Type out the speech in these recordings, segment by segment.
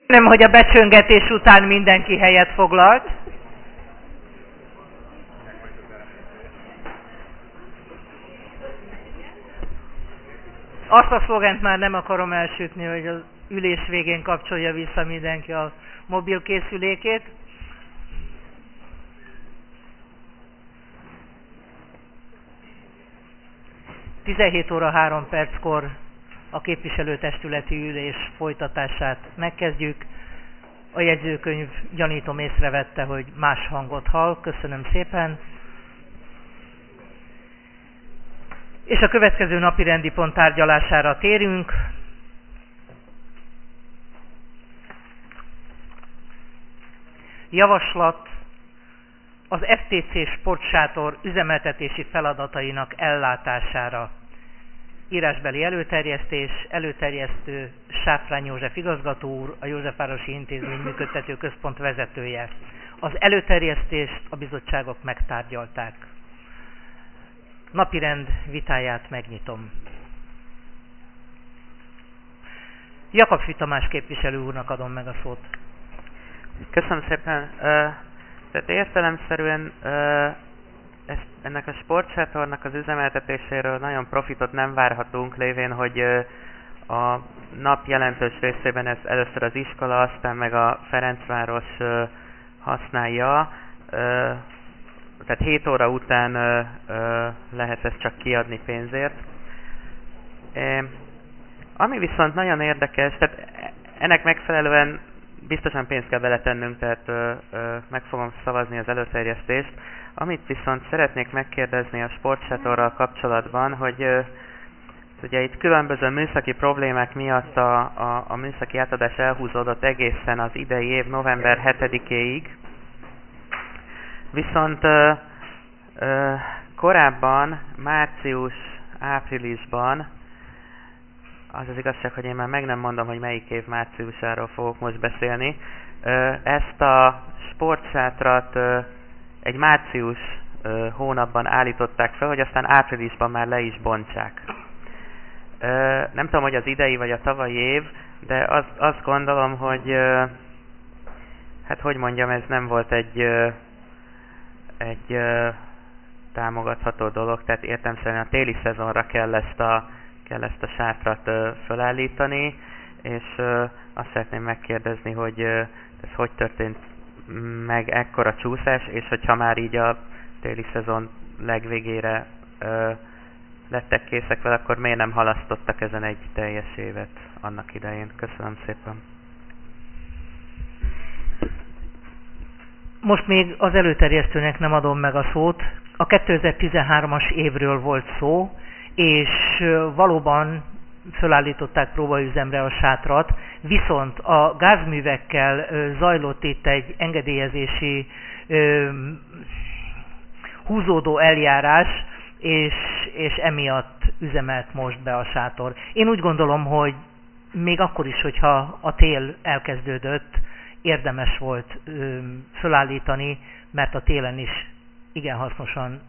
Nem, hogy a becsöngetés után mindenki helyet foglalt. Azt a szlogent már nem akarom elsütni, hogy az ülés végén kapcsolja vissza mindenki a mobilkészülékét. (17 óra 3 perckor a képviselőtestületi ülés folytatását megkezdjük. A jegyzőkönyv, gyanítom, észrevette, hogy más hangot hall. Köszönöm szépen. És a következő napi rendi pont tárgyalására térünk. Javaslat az FTC sportsátor üzemeltetési feladatainak ellátására. Írásbeli előterjesztő Sáfrány József igazgató úr, a Józsefvárosi Intézmény Működtető Központ vezetője. Az előterjesztést a bizottságok megtárgyalták. Napirend vitáját megnyitom. Jakabfi Tamás képviselő úrnak adom meg a szót. Köszönöm szépen. Tehát értelemszerűen ennek a sportsátornak az üzemeltetéséről nagyon profitot nem várhatunk, lévén, hogy a nap jelentős részében ez először az iskola, aztán meg a Ferencváros használja. Tehát 7 óra után lehet ezt csak kiadni pénzért. Ami viszont nagyon érdekes, tehát ennek megfelelően biztosan pénzt kell beletennünk, tehát meg fogom szavazni az előterjesztést. Amit viszont szeretnék megkérdezni a sportsátorral kapcsolatban, hogy ugye itt különböző műszaki problémák miatt a műszaki átadás elhúzódott egészen az idei év november 7-éig. Viszont korábban, március-áprilisban, az az igazság, hogy én már meg nem mondom, hogy melyik év márciusáról fogok most beszélni, ezt a sportsátrat egy március hónapban állították fel, hogy aztán áprilisban már le is bontsák. Nem tudom, hogy az idei vagy a tavalyi év, de azt gondolom, hogy hát hogy mondjam, ez nem volt egy támogatható dolog, tehát értelemszerűen a téli szezonra kell ezt a sátrat felállítani, és azt szeretném megkérdezni, hogy ez hogy történt meg ekkora csúszás, és hogyha már így a téli szezon legvégére lettek készek vele, akkor miért nem halasztottak ezen egy teljes évet annak idején? Köszönöm szépen. Most még az előterjesztőnek nem adom meg a szót. A 2013-as évről volt szó, és valóban felállították próbaüzemre a sátrat, viszont a gázművekkel zajlott itt egy engedélyezési húzódó eljárás, és emiatt üzemelt most be a sátor. Én úgy gondolom, hogy még akkor is, hogyha a tél elkezdődött, érdemes volt felállítani, mert a télen is igen hasznosan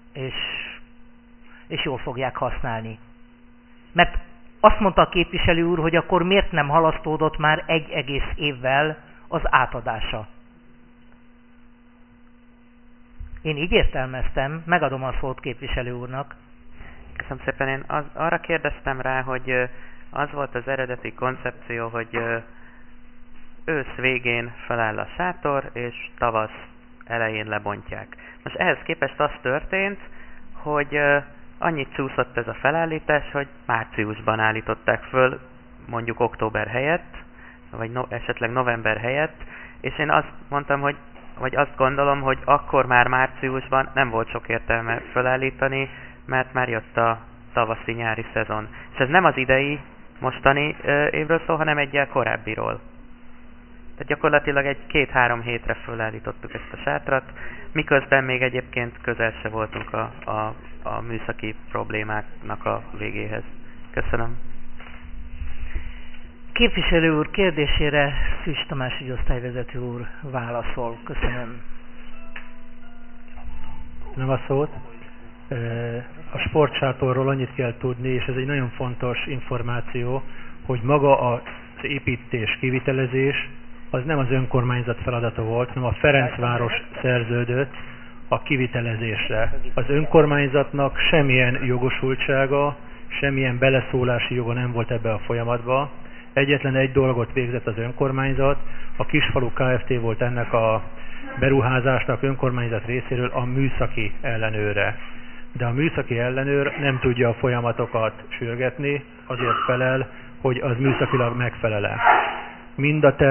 és jól fogják használni. Mert azt mondta a képviselő úr, hogy akkor miért nem halasztódott már egy egész évvel az átadása. Én így értelmeztem, megadom a szót képviselő úrnak. Köszönöm szépen. Én arra kérdeztem rá, hogy az volt az eredeti koncepció, hogy ősz végén feláll a sátor, és tavasz elején lebontják. Most ehhez képest az történt, hogy annyit csúszott ez a felállítás, hogy márciusban állították föl, mondjuk október helyett, vagy esetleg november helyett, és én azt mondtam, vagy azt gondolom, hogy akkor már márciusban nem volt sok értelme felállítani, mert már jött a tavaszi-nyári szezon. És ez nem az idei, mostani évről szól, hanem egyel korábbiról. Tehát gyakorlatilag egy 2-3 hétre felállítottuk ezt a sátrat, miközben még egyébként közel se voltunk a műszaki problémáknak a végéhez. Köszönöm. Képviselő úr kérdésére Szűcs Tamás ügyosztályvezető úr válaszol. Köszönöm. Nem a szót. A sportsátorról annyit kell tudni, és ez egy nagyon fontos információ, hogy maga a az építés, kivitelezés az nem az önkormányzat feladata volt, hanem a Ferencváros szerződött a kivitelezésre. Az önkormányzatnak semmilyen jogosultsága, semmilyen beleszólási joga nem volt ebbe a folyamatba. Egyetlen egy dolgot végzett az önkormányzat, a Kisfalu Kft. Volt ennek a beruházásnak önkormányzat részéről a műszaki ellenőre. De a műszaki ellenőr nem tudja a folyamatokat sürgetni, azért felel, hogy az műszakilag megfelele. Mind a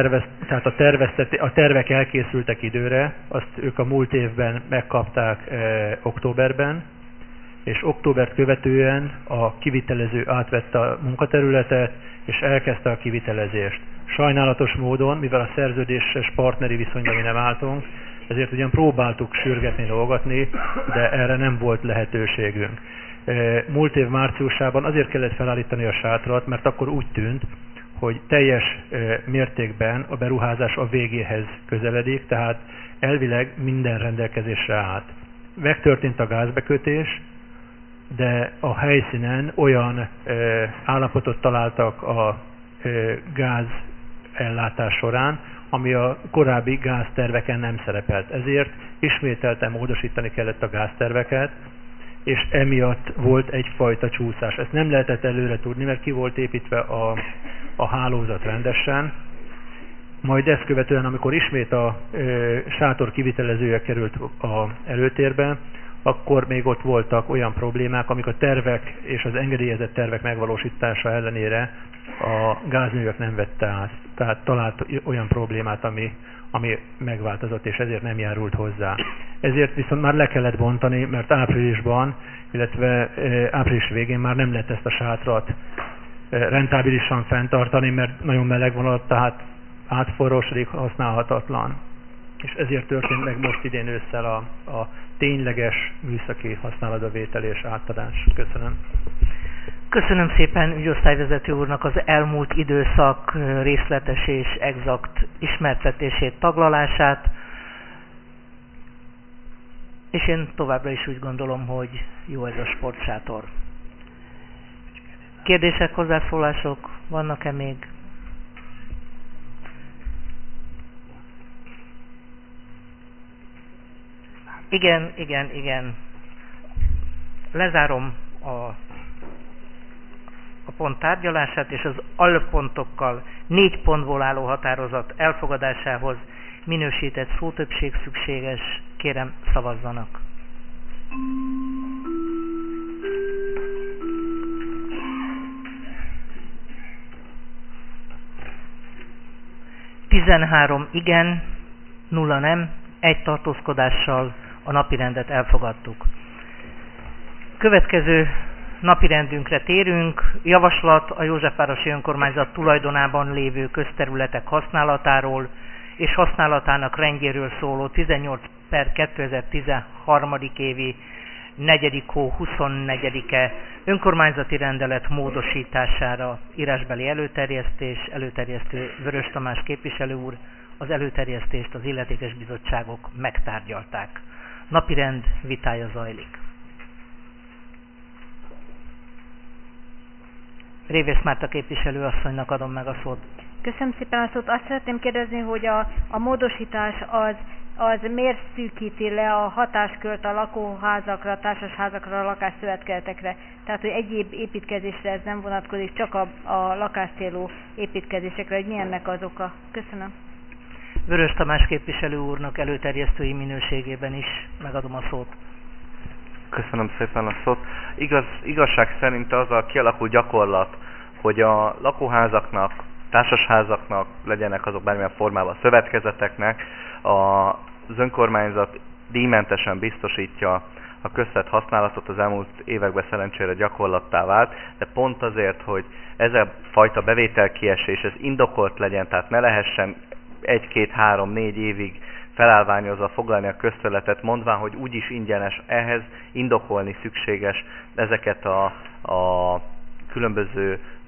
tervek elkészültek időre, azt ők a múlt évben megkapták októberben, és októbert követően a kivitelező átvette a munkaterületet, és elkezdte a kivitelezést. Sajnálatos módon, mivel a szerződéses partneri viszonyban mi nem álltunk, ezért ugyan próbáltuk sürgetni, dolgozni, de erre nem volt lehetőségünk. Múlt év márciusában azért kellett felállítani a sátrat, mert akkor úgy tűnt, hogy teljes mértékben a beruházás a végéhez közeledik, tehát elvileg minden rendelkezésre állt. Megtörtént a gázbekötés, de a helyszínen olyan állapotot találtak a gáz ellátás során, ami a korábbi gázterveken nem szerepelt. Ezért ismételten módosítani kellett a gázterveket, és emiatt volt egyfajta csúszás. Ezt nem lehetett előre tudni, mert ki volt építve a hálózat rendesen. Majd ezt követően, amikor ismét a sátor kivitelezője került előtérbe, akkor még ott voltak olyan problémák, amik a tervek és az engedélyezett tervek megvalósítása ellenére a gázművek nem vette át. Tehát talált olyan problémát, ami megváltozott, és ezért nem járult hozzá. Ezért viszont már le kellett bontani, mert áprilisban, illetve április végén már nem lehet ezt a sátrat rentábilisan fenntartani, mert nagyon meleg van ott, tehát átforrósodik, használhatatlan. És ezért történt meg most idén ősszel a tényleges műszaki használatba vétel és átadás. Köszönöm. Köszönöm szépen ügyosztályvezető úrnak az elmúlt időszak részletes és exakt ismertetését, taglalását. És én továbbra is úgy gondolom, hogy jó ez a sportsátor. Kérdések, hozzászólások vannak-e még? Igen. Lezárom a pont tárgyalását, és az alpontokkal 4 pontból álló határozat elfogadásához minősített szótöbbség szükséges. Kérem, szavazzanak. Tizenhárom igen, 0 nem, 1 tartózkodással a napirendet elfogadtuk. Következő napirendünkre térünk. Javaslat a Józsefvárosi Önkormányzat tulajdonában lévő közterületek használatáról és használatának rendjéről szóló 18/2013. évi 4. hó 24-e önkormányzati rendelet módosítására írásbeli előterjesztő Vörös Tamás képviselő úr. Az előterjesztést az illetékes bizottságok megtárgyalták. Napirend vitája zajlik. Révész Márta képviselő asszonynak adom meg a szót. Köszönöm szépen a szót. Azt szeretném kérdezni, hogy a módosítás az miért szűkíti le a hatáskört a lakóházakra, társasházakra, a lakásszövetkezetekre. Tehát, hogy egyéb építkezésre ez nem vonatkozik, csak a lakáscélú építkezésekre, hogy mi ennek az oka. Köszönöm. Vörös Tamás képviselő úrnak előterjesztői minőségében is megadom a szót. Köszönöm szépen a szót. Igazság szerint az a kialakult gyakorlat, hogy a lakóházaknak, társasházaknak, legyenek azok bármilyen formában szövetkezeteknek, az önkormányzat díjmentesen biztosítja a köztett használatot, az elmúlt években szerencsére gyakorlattá vált, de pont azért, hogy ez a fajta bevételkiesés, ez indokolt legyen, tehát ne lehessen 1, 2, 3, 4 évig felállványozva foglalni a közterületet, mondván, hogy úgyis ingyenes, ehhez indokolni szükséges ezeket a különböző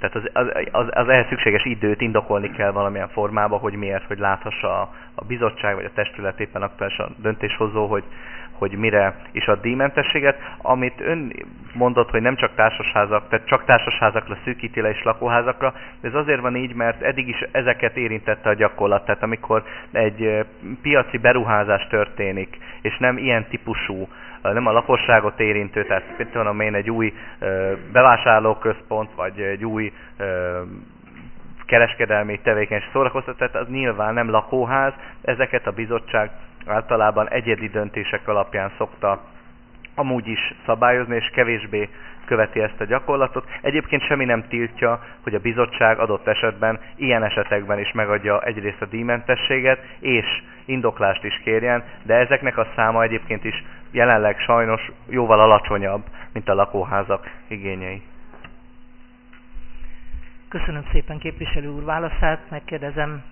Tehát az ehhez szükséges időt indokolni kell valamilyen formában, hogy miért, hogy láthassa a bizottság vagy a testület éppen aktuálisan döntéshozó, hogy mire is ad díjmentességet. Amit ön mondott, hogy nem csak társasházak, tehát csak társasházakra szűkíti le és lakóházakra, de ez azért van így, mert eddig is ezeket érintette a gyakorlat. Tehát amikor egy piaci beruházás történik, és nem ilyen típusú, nem a lakosságot érintő, tehát például én egy új bevásárlóközpont, vagy egy új kereskedelmi tevékenység szórakoztató, az nyilván nem lakóház, ezeket a bizottság általában egyedi döntések alapján szokta amúgy is szabályozni, és kevésbé követi ezt a gyakorlatot. Egyébként semmi nem tiltja, hogy a bizottság adott esetben, ilyen esetekben is megadja egyrészt a díjmentességet, és indoklást is kérjen, de ezeknek a száma egyébként is jelenleg sajnos jóval alacsonyabb, mint a lakóházak igényei. Köszönöm szépen képviselő úr válaszát, megkérdezem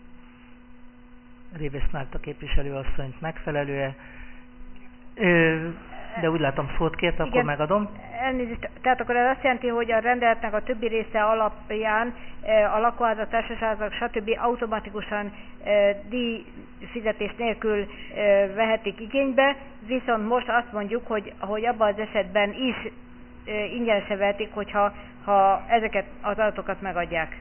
Révész Márta képviselőasszonyt megfelelően. De úgy látom szót kért, akkor megadom. Elnézést, tehát akkor ez azt jelenti, hogy a rendeletnek a többi része alapján a lakóházak, társasházak, stb. Automatikusan díjfizetés nélkül vehetik igénybe, viszont most azt mondjuk, hogy abban az esetben is ingyenesen vehetik, hogyha ezeket az adatokat megadják.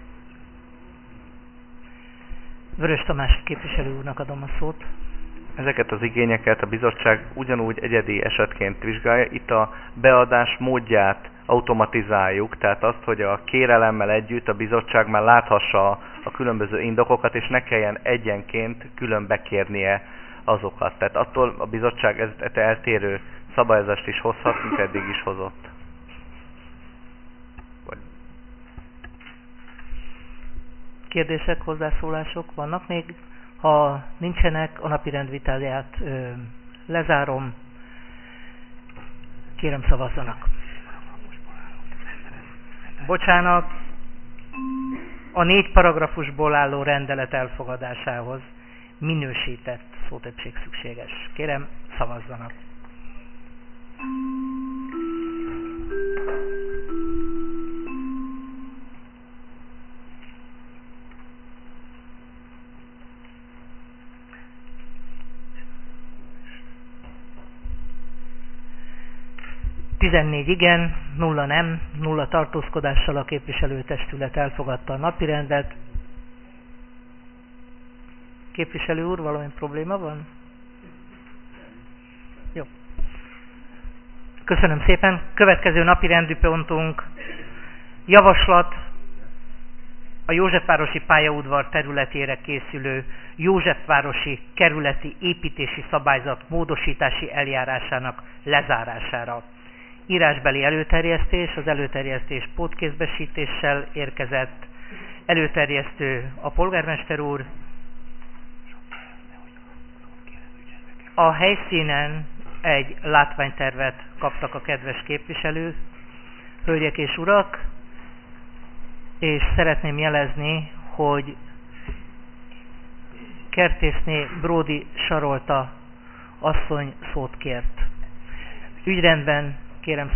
Vörös Tamás képviselő úrnak adom a szót. Ezeket az igényeket a bizottság ugyanúgy egyedi esetként vizsgálja. Itt a beadás módját automatizáljuk, tehát azt, hogy a kérelemmel együtt a bizottság már láthassa a különböző indokokat, és ne kelljen egyenként külön bekérnie azokat. Tehát attól a bizottság ezt eltérő szabályozást is hozhat, mint eddig is hozott. Kérdések, hozzászólások vannak még? Ha nincsenek, a napi vitáját lezárom. Kérem, szavazzanak. Bocsánat, a 4 paragrafusból álló rendelet elfogadásához minősített szótöbbség szükséges. Kérem, szavazzanak. Igen, 0 nem, 0 tartózkodással a képviselőtestület elfogadta a napirendet. Képviselő úr, valami probléma van? Jó. Köszönöm szépen. Következő napirendi pontunk javaslat a Józsefvárosi pályaudvar területére készülő Józsefvárosi kerületi építési szabályzat módosítási eljárásának lezárására. Írásbeli előterjesztés, az előterjesztés pótkézbesítéssel érkezett. Előterjesztő a polgármester úr. A helyszínen egy látványtervet kaptak a kedves képviselők, hölgyek és urak, és szeretném jelezni, hogy kertészné Bródi Sarolta asszony szót kért. Ügyrendben kérem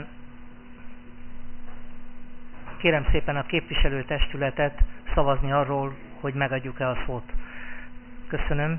szépen a képviselőtestületet szavazni arról, hogy megadjuk-e a szót. Köszönöm.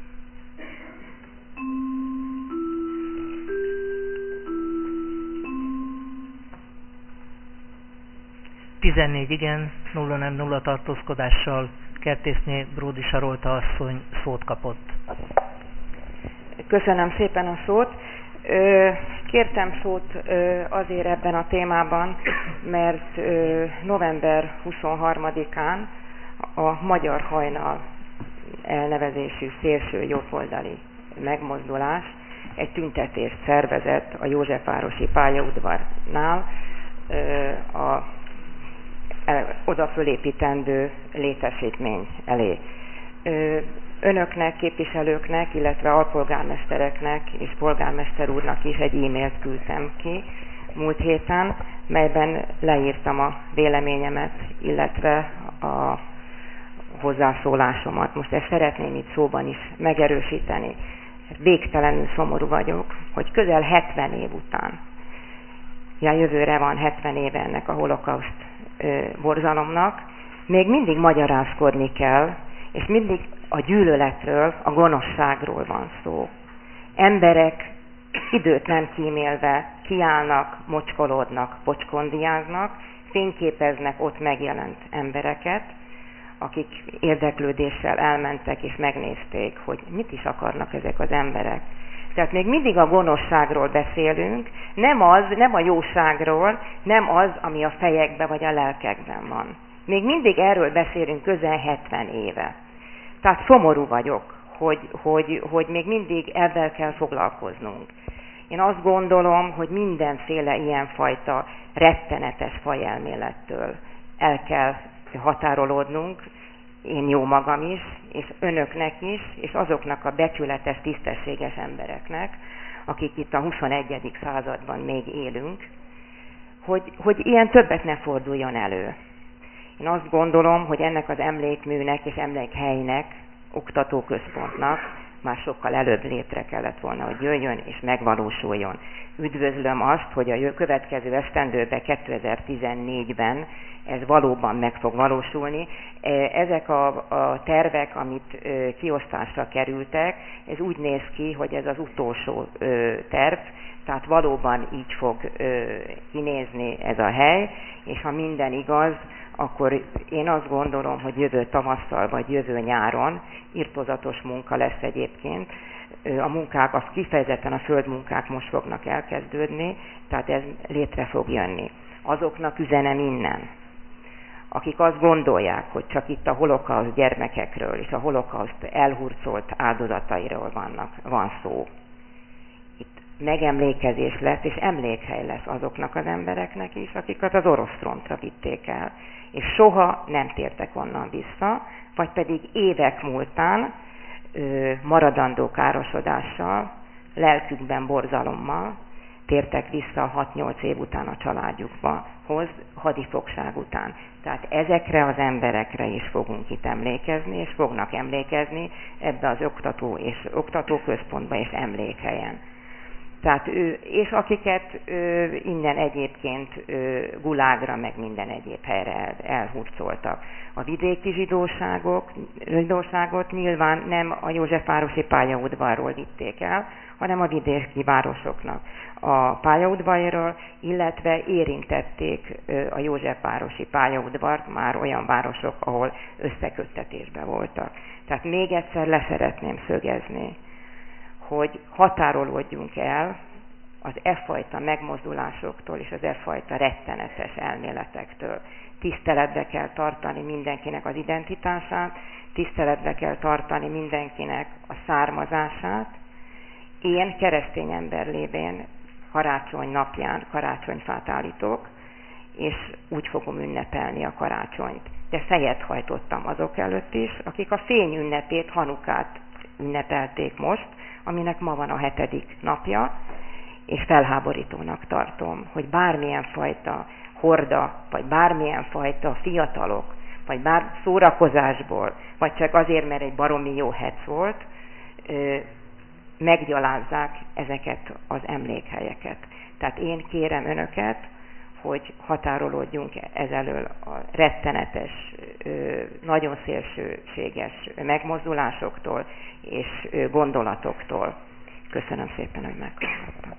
Igen, 0 nem, 0 tartózkodással kertészné Bródi Sarolta asszony szót kapott. Köszönöm szépen a szót. Kértem szót azért ebben a témában, mert november 23-án a Magyar Hajnal elnevezésű szélső jobboldali megmozdulás egy tüntetést szervezett a Józsefvárosi pályaudvarnál a oda fölépítendő létesítmény elé. Önöknek, képviselőknek, illetve alpolgármestereknek és polgármester úrnak is egy e-mailt küldtem ki múlt héten, melyben leírtam a véleményemet, illetve a hozzászólásomat. Most ezt szeretném itt szóban is megerősíteni. Végtelenül szomorú vagyok, hogy közel 70 év után, jövőre van 70 éve ennek a holokauszt borzalomnak, még mindig magyarázkodni kell, és mindig a gyűlöletről, a gonoszságról van szó. Emberek időt nem kímélve kiállnak, mocskolódnak, pocskondiáznak, fényképeznek ott megjelent embereket, akik érdeklődéssel elmentek és megnézték, hogy mit is akarnak ezek az emberek. Tehát még mindig a gonoszságról beszélünk, nem a jóságról, nem az, ami a fejekben vagy a lelkekben van. Még mindig erről beszélünk közel 70 éve. Tehát szomorú vagyok, hogy még mindig ezzel kell foglalkoznunk. Én azt gondolom, hogy mindenféle ilyenfajta rettenetes fajelmélettől el kell határolódnunk, én jó magam is, és önöknek is, és azoknak a becsületes, tisztességes embereknek, akik itt a 21. században még élünk, hogy ilyen többet ne forduljon elő. Én azt gondolom, hogy ennek az emlékműnek és emlékhelynek, oktatóközpontnak már sokkal előbb létre kellett volna, hogy jöjjön és megvalósuljon. Üdvözlöm azt, hogy a következő esztendőben, 2014-ben ez valóban meg fog valósulni. Ezek a tervek, amit kiosztásra kerültek, ez úgy néz ki, hogy ez az utolsó terv, tehát valóban így fog kinézni ez a hely, és ha minden igaz, akkor én azt gondolom, hogy jövő tavasszal vagy jövő nyáron irtózatos munka lesz egyébként. A munkák, kifejezetten a földmunkák most fognak elkezdődni, tehát ez létre fog jönni. Azoknak üzenem innen, akik azt gondolják, hogy csak itt a holokauszt gyermekekről és a holokauszt elhurcolt áldozatairól van szó. Itt megemlékezés lesz, és emlékhely lesz azoknak az embereknek is, akiket az orosz frontra vitték el, és soha nem tértek onnan vissza, vagy pedig évek múltán maradandó károsodással, lelkükben borzalommal tértek vissza 6-8 év után a családjukba, hadifogság után. Tehát ezekre az emberekre is fogunk itt emlékezni, és fognak emlékezni ebbe az oktatóközpontba és emlékhelyen. Tehát és akiket innen egyébként gulágra, meg minden egyéb helyre elhurcoltak. A vidéki zsidóságot nyilván nem a Józsefvárosi pályaudvarról vitték el, hanem a vidéki városoknak a pályaudvarról, illetve érintették a Józsefvárosi pályaudvart már olyan városok, ahol összeköttetésben voltak. Tehát még egyszer leszeretném szögezni, hogy határolódjunk el az e-fajta megmozdulásoktól és az e-fajta rettenetes elméletektől. Tiszteletbe kell tartani mindenkinek az identitását, tiszteletbe kell tartani mindenkinek a származását. Én keresztény ember lévén karácsony napján karácsonyfát állítok, és úgy fogom ünnepelni a karácsonyt. De fejet hajtottam azok előtt is, akik a fény ünnepét, Hanukát ünnepelték most, aminek ma van a 7. napja, és felháborítónak tartom, hogy bármilyen fajta horda, vagy bármilyen fajta fiatalok, vagy bár szórakozásból, vagy csak azért, mert egy baromi jó hec volt, meggyalázzák ezeket az emlékhelyeket. Tehát én kérem önöket, hogy határolódjunk ezelől a rettenetes, nagyon szélsőséges megmozdulásoktól és gondolatoktól. Köszönöm szépen, hogy meghallgattak.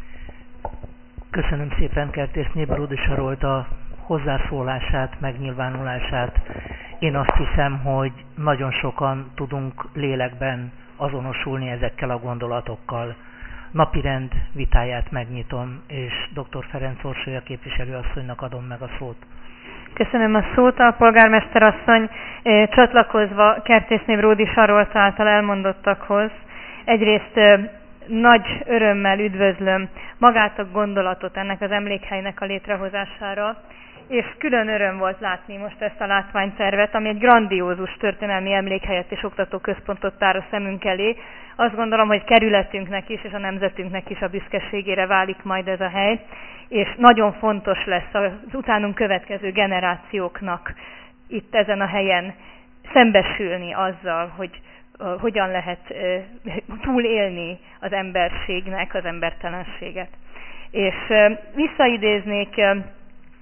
Köszönöm szépen Kertész Bródi Sarolt a hozzászólását, megnyilvánulását. Én azt hiszem, hogy nagyon sokan tudunk lélekben azonosulni ezekkel a gondolatokkal. Napirend vitáját megnyitom, és dr. Ferenc Orsolya képviselőasszonynak adom meg a szót. Köszönöm a szót, a polgármester asszony, csatlakozva Kertészné Bródi Sarolt által elmondottakhoz. Egyrészt nagy örömmel üdvözlöm magát a gondolatot ennek az emlékhelynek a létrehozására, és külön öröm volt látni most ezt a látványtervet, ami egy grandiózus történelmi emlékhelyet és oktatóközpontot tár a szemünk elé. Azt gondolom, hogy kerületünknek is és a nemzetünknek is a büszkeségére válik majd ez a hely, és nagyon fontos lesz az utánunk következő generációknak itt ezen a helyen szembesülni azzal, hogy hogyan lehet túlélni az emberségnek az embertelenséget. És visszaidéznék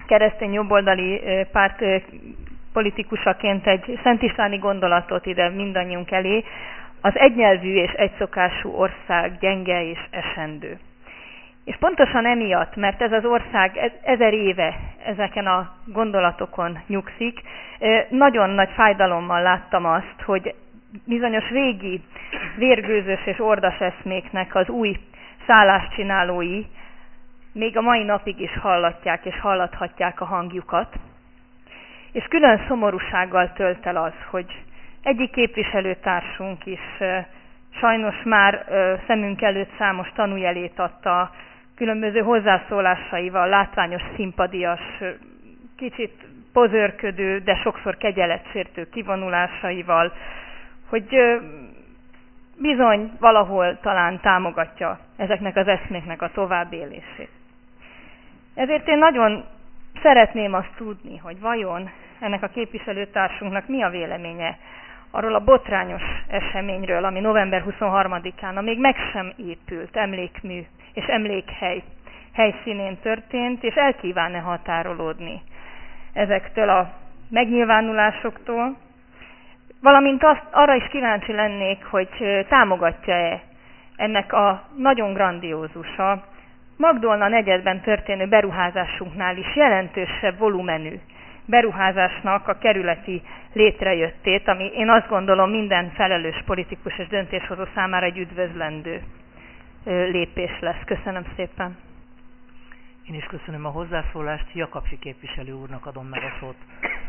keresztény jobboldali párt politikusaként egy szent istváni gondolatot ide mindannyiunk elé. Az egynyelvű és egyszokású ország gyenge és esendő. És pontosan emiatt, mert ez az ország 1000 éve ezeken a gondolatokon nyugszik, nagyon nagy fájdalommal láttam azt, hogy bizonyos régi vérgőzös és ordas eszméknek az új szálláscsinálói még a mai napig is hallatják és hallathatják a hangjukat. És külön szomorúsággal tölt el az, hogy egyik képviselőtársunk is sajnos már szemünk előtt számos tanújelét adta különböző hozzászólásaival, látványos szimpadias, kicsit pozőrködő, de sokszor kegyeletsértő kivonulásaival, hogy bizony valahol talán támogatja ezeknek az eszméknek a továbbélését. Ezért én nagyon szeretném azt tudni, hogy vajon ennek a képviselőtársunknak mi a véleménye arról a botrányos eseményről, ami november 23-án a még meg sem épült emlékmű és emlékhely helyszínén történt, és elkíván-e határolódni ezektől a megnyilvánulásoktól, valamint arra is kíváncsi lennék, hogy támogatja-e ennek a nagyon grandiózus, a Magdolna negyedben történő beruházásunknál is jelentősebb volumenű beruházásnak a kerületi létrejöttét, ami én azt gondolom minden felelős politikus és döntéshozó számára egy üdvözlendő lépés lesz. Köszönöm szépen. Én is köszönöm a hozzászólást, Jakabsi képviselő úrnak adom meg a szót.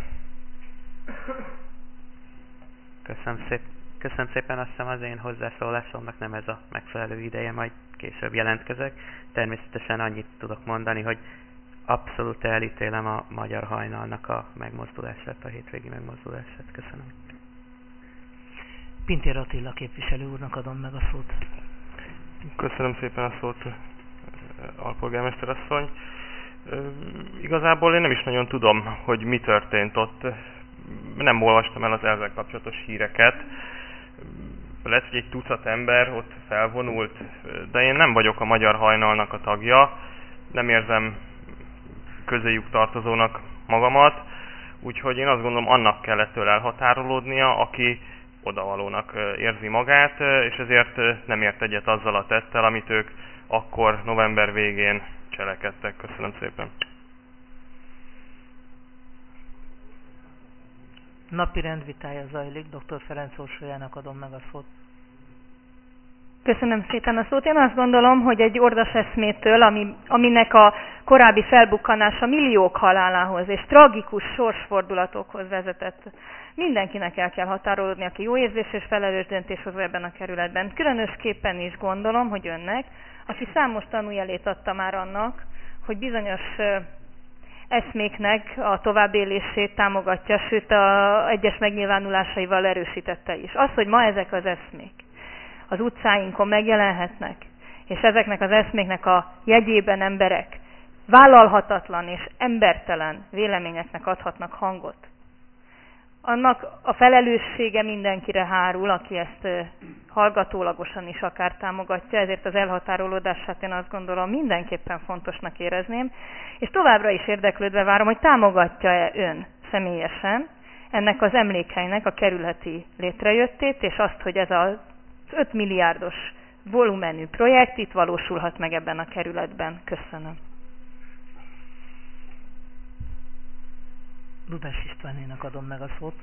Köszönöm szépen, azt hiszem az én hozzászólásomnak nem ez a megfelelő ideje, majd később jelentkezek. Természetesen annyit tudok mondani, hogy abszolút elítélem a magyar hajnalnak a megmozdulását, a hétvégi megmozdulását. Köszönöm. Pintér Attila képviselő úrnak adom meg a szót. Köszönöm szépen a szót, alpolgármester asszony. Igazából én nem is nagyon tudom, hogy mi történt ott. Nem olvastam el az ezzel kapcsolatos híreket. Lehet, hogy egy tucat ember ott felvonult, de én nem vagyok a magyar hajnalnak a tagja, nem érzem közéjük tartozónak magamat, úgyhogy én azt gondolom, annak kell ettől elhatárolódnia, aki odavalónak érzi magát, és ezért nem ért egyet azzal a tettel, amit ők akkor november végén cselekedtek. Köszönöm szépen. Napi rendvitája zajlik, dr. Ferenc Orsolyának adom meg a szót. Köszönöm szépen a szót. Én azt gondolom, hogy egy ordas eszmétől, aminek a korábbi felbukkanása milliók halálához és tragikus sorsfordulatokhoz vezetett, mindenkinek el kell határolódni, aki jó érzés és felelős döntéshozó ebben a kerületben. Különösképpen is gondolom, hogy önnek, aki számos tanújelét adta már annak, hogy bizonyos eszméknek a továbbélését támogatja, sőt egyes megnyilvánulásaival erősítette is. Az, hogy ma ezek az eszmék az utcáinkon megjelenhetnek, és ezeknek az eszméknek a jegyében emberek vállalhatatlan és embertelen véleményeknek adhatnak hangot, annak a felelőssége mindenkire hárul, aki ezt hallgatólagosan is akár támogatja, ezért az elhatárolódását én azt gondolom mindenképpen fontosnak érezném, és továbbra is érdeklődve várom, hogy támogatja-e ön személyesen ennek az emlékhelynek a kerületi létrejöttét, és azt, hogy ez az 5 milliárdos volumenű projekt itt valósulhat meg ebben a kerületben. Köszönöm. Ludas Istvánénak adom meg a szót.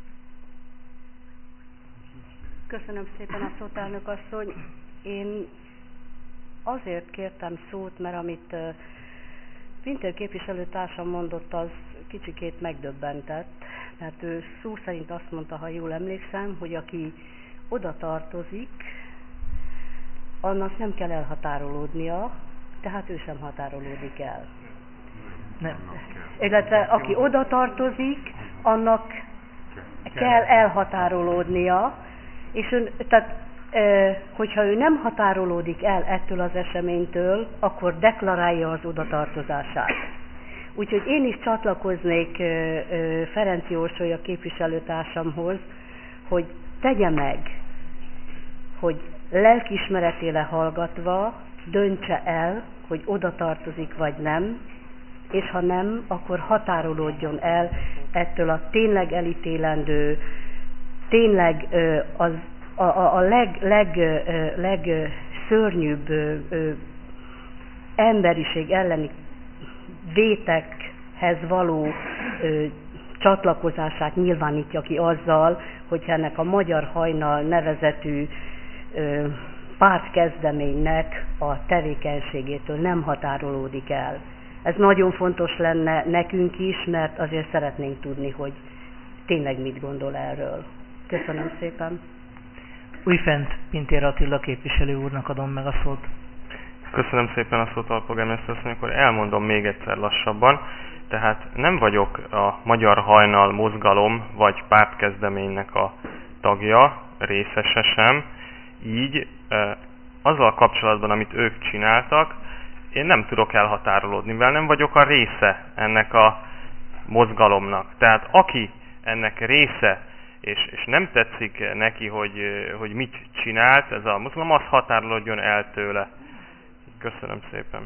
Köszönöm szépen a szót, elnök asszony. Én azért kértem szót, mert amit Pintér képviselőtársam mondott, az kicsikét megdöbbentett, mert ő szó szerint azt mondta, ha jól emlékszem, hogy aki oda tartozik, annak nem kell elhatárolódnia, tehát ő sem határolódik el. Nem. Illetve aki oda tartozik, annak kell elhatárolódnia, és hogyha ő nem határolódik el ettől az eseménytől, akkor deklarálja az odatartozását. Úgyhogy én is csatlakoznék Ferenc Orsolya képviselőtársamhoz, hogy tegye meg, hogy lelkiismeretére hallgatva döntse el, hogy oda tartozik vagy nem, és ha nem, akkor határolódjon el ettől a tényleg elítélendő, tényleg a legszörnyűbb emberiség elleni vétekhez való csatlakozását nyilvánítja ki azzal, hogyha ennek a Magyar Hajnal nevezetű pártkezdeménynek a tevékenységétől nem határolódik el. Ez nagyon fontos lenne nekünk is, mert azért szeretnénk tudni, hogy tényleg mit gondol erről. Köszönöm szépen. Újfent Pintér Attila képviselő úrnak adom meg a szót. Köszönöm szépen a szót, alpolgármester asszony, akkor elmondom még egyszer lassabban. Tehát nem vagyok a Magyar Hajnal mozgalom vagy pártkezdeménynek a tagja, részese sem. Így azzal kapcsolatban, amit ők csináltak, én nem tudok elhatárolódni, mivel nem vagyok a része ennek a mozgalomnak. Tehát aki ennek része, és nem tetszik neki, hogy mit csinált ez a mozgalom, az határolódjon el tőle. Köszönöm szépen.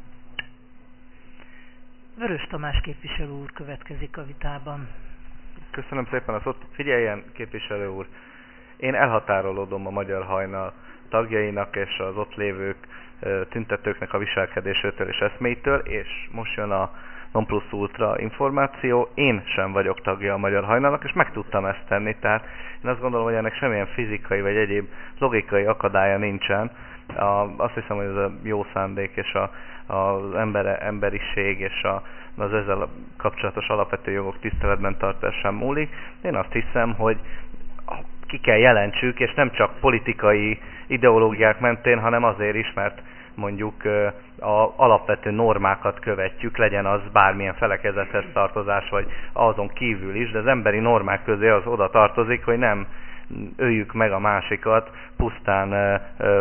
Vörös Tamás képviselő úr következik a vitában. Köszönöm szépen a szót. Figyeljen, képviselő úr, én elhatárolódom a Magyar Hajnal tagjainak és az ott lévők tüntetőknek a viselkedésétől és eszméitől, és most jön a non plus ultra információ, én sem vagyok tagja a Magyar Hajnalnak, és meg tudtam ezt tenni, tehát én azt gondolom, hogy ennek semmilyen fizikai vagy egyéb logikai akadálya nincsen. Azt hiszem, hogy ez a jó szándék és az emberiség és az ezzel kapcsolatos alapvető jogok tiszteletben tartásán múlik. Én azt hiszem, hogy ki kell jelentsük, és nem csak politikai ideológiák mentén, hanem azért is, mert mondjuk az alapvető normákat követjük, legyen az bármilyen felekezethez tartozás, vagy azon kívül is, de az emberi normák közé az oda tartozik, hogy nem öljük meg a másikat pusztán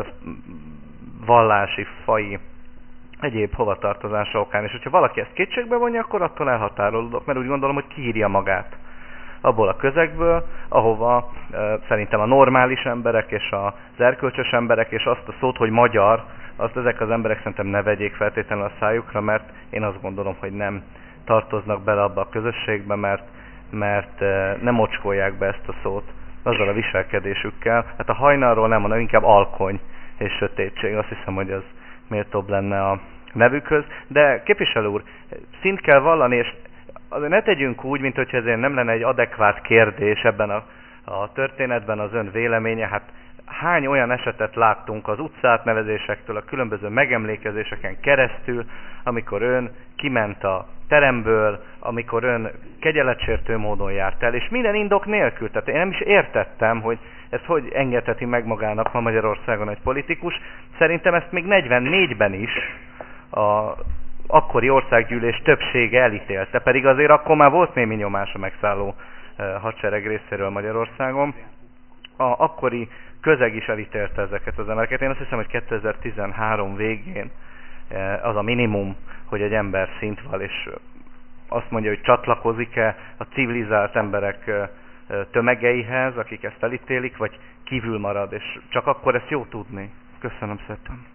vallási, faji, egyéb hovatartozása okán. És hogyha valaki ezt kétségbe vonja, akkor attól elhatárolódok, mert úgy gondolom, hogy kiírja magát abból a közegből, ahova szerintem a normális emberek és az erkölcsös emberek, és azt a szót, hogy magyar, azt ezek az emberek szerintem ne vegyék feltétlenül a szájukra, mert én azt gondolom, hogy nem tartoznak bele abba a közösségbe, mert nem ocskolják be ezt a szót azzal a viselkedésükkel. Hát a hajnalról nem mondom, inkább alkony és sötétség. Azt hiszem, hogy az méltóbb lenne a nevükhöz. De képviselő úr, szint kell vallani, és azért ne tegyünk úgy, mint hogyha ezért nem lenne egy adekvát kérdés ebben a történetben az ön véleménye. Hát hány olyan esetet láttunk az utcátnevezésektől, a különböző megemlékezéseken keresztül, amikor ön kiment a teremből, amikor ön kegyeletsértő módon járt el, és minden indok nélkül. Tehát én nem is értettem, hogy ezt hogy engedheti meg magának ma Magyarországon egy politikus. Szerintem ezt még 44-ben is a akkori országgyűlés többsége elítélte, pedig azért akkor már volt némi nyomás a megszálló hadsereg részéről Magyarországon. A akkori közeg is elítélte ezeket az embereket. Én azt hiszem, hogy 2013 végén az a minimum, hogy egy ember szint val, és azt mondja, hogy csatlakozik-e a civilizált emberek tömegeihez, akik ezt elítélik, vagy kívül marad, és csak akkor ezt jó tudni. Köszönöm szépen.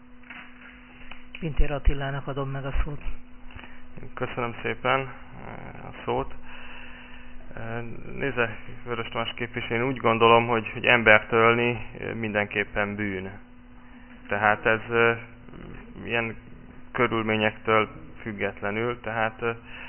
Pintér Attilának adom meg a szót. Köszönöm szépen a szót. Nézze, Vörös Tamás képviselő, én úgy gondolom, hogy embert ölni mindenképpen bűn. Tehát ez ilyen körülményektől függetlenül, tehát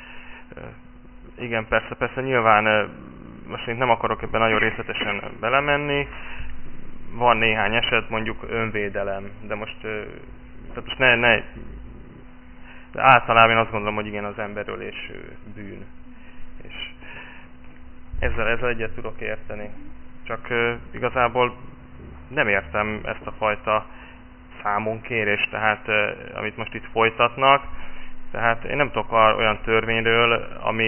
igen, persze nyilván most én nem akarok ebben nagyon részletesen belemenni, van néhány eset, mondjuk önvédelem, de most ne de általában én azt gondolom, hogy igen, az emberölés bűn. És ezzel egyet tudok érteni. Csak igazából nem értem ezt a fajta számonkérést, tehát amit most itt folytatnak. Tehát én nem tudok olyan törvényről,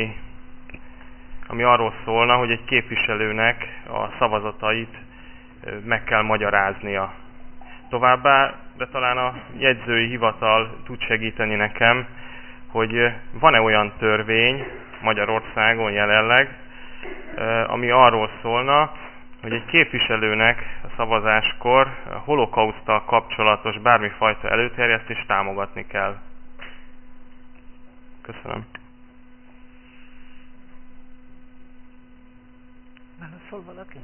ami arról szólna, hogy egy képviselőnek a szavazatait meg kell magyaráznia. Továbbá, de talán a jegyzői hivatal tud segíteni nekem, hogy van-e olyan törvény Magyarországon jelenleg, ami arról szólna, hogy egy képviselőnek a szavazáskor a holokauszttal kapcsolatos bármifajta előterjesztést támogatni kell. Köszönöm. Válaszol valaki?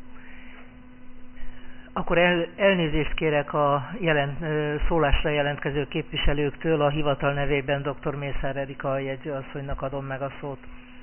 Akkor elnézést kérek a szólásra jelentkező képviselőktől. A hivatal nevében dr. Mészár Erika jegyzőasszonynak adom meg a szót.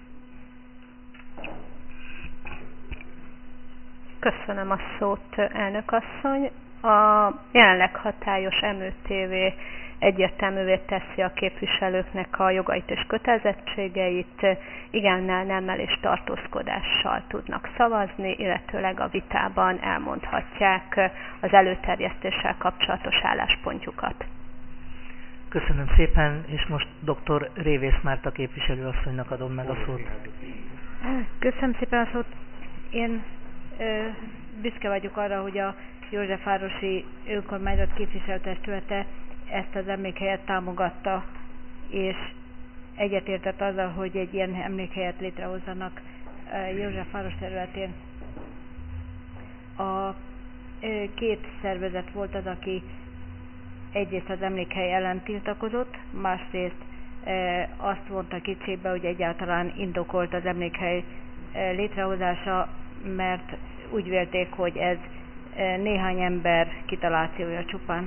Köszönöm a szót, elnök asszony. A jelenleg hatályos MÖTV egyértelművé teszi a képviselőknek a jogait és kötelezettségeit, igennel, nemmel és tartózkodással tudnak szavazni, illetőleg a vitában elmondhatják az előterjesztéssel kapcsolatos álláspontjukat. Köszönöm szépen, és most dr. Révész Márta képviselőasszonynak adom meg a szót. Köszönöm szépen a szót. Én büszke vagyok arra, hogy a Józsefvárosi önkormányzat képviselőtestülete ezt az emlékhelyet támogatta, és egyetértett azzal, hogy egy ilyen emlékhelyet létrehozzanak Józsefváros területén. A két szervezet volt az, aki egyrészt az emlékhely ellen tiltakozott, másrészt azt vonta kétségbe, hogy egyáltalán indokolt az emlékhely létrehozása, mert úgy vélték, hogy ez néhány ember kitalációja csupán.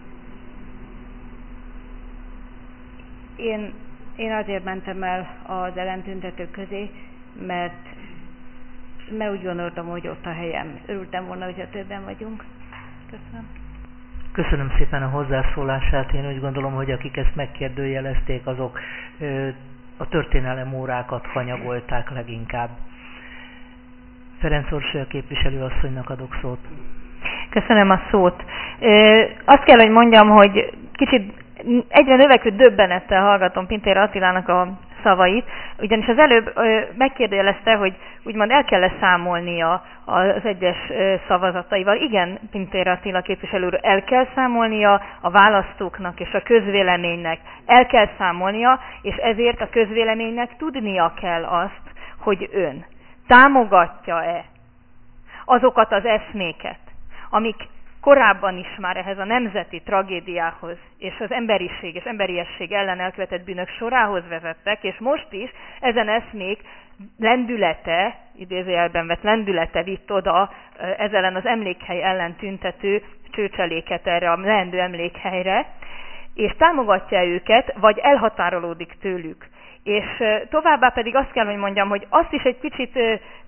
Én azért mentem el az ellentüntetők közé, mert úgy gondoltam, hogy ott a helyem. Örültem volna, hogyha többen vagyunk. Köszönöm. Köszönöm szépen a hozzászólását. Én úgy gondolom, hogy akik ezt megkérdőjelezték, azok a történelem órákat hanyagolták leginkább. Ferenc Orsolya képviselőasszonynak adok szót. Köszönöm a szót. Azt kell, hogy mondjam, hogy kicsit egyre növekvő döbbenettel hallgatom Pintér Attilának a szavait, ugyanis az előbb megkérdőjelezte, hogy úgymond el kell számolnia az egyes szavazataival. Igen, Pintér Attila képviselőről el kell számolnia a választóknak és a közvéleménynek. El kell számolnia, és ezért a közvéleménynek tudnia kell azt, hogy ön támogatja-e azokat az eszméket, amik korábban is már ehhez a nemzeti tragédiához és az emberiség és emberiesség ellen elkövetett bűnök sorához vezettek, és most is ezen eszmék lendülete, idézőjelben vett lendülete vitt oda ez ellen az emlékhely ellen tüntető csőcseléket erre a leendő emlékhelyre, és támogatja őket, vagy elhatárolódik tőlük. És továbbá pedig azt kell, hogy mondjam, hogy azt is egy kicsit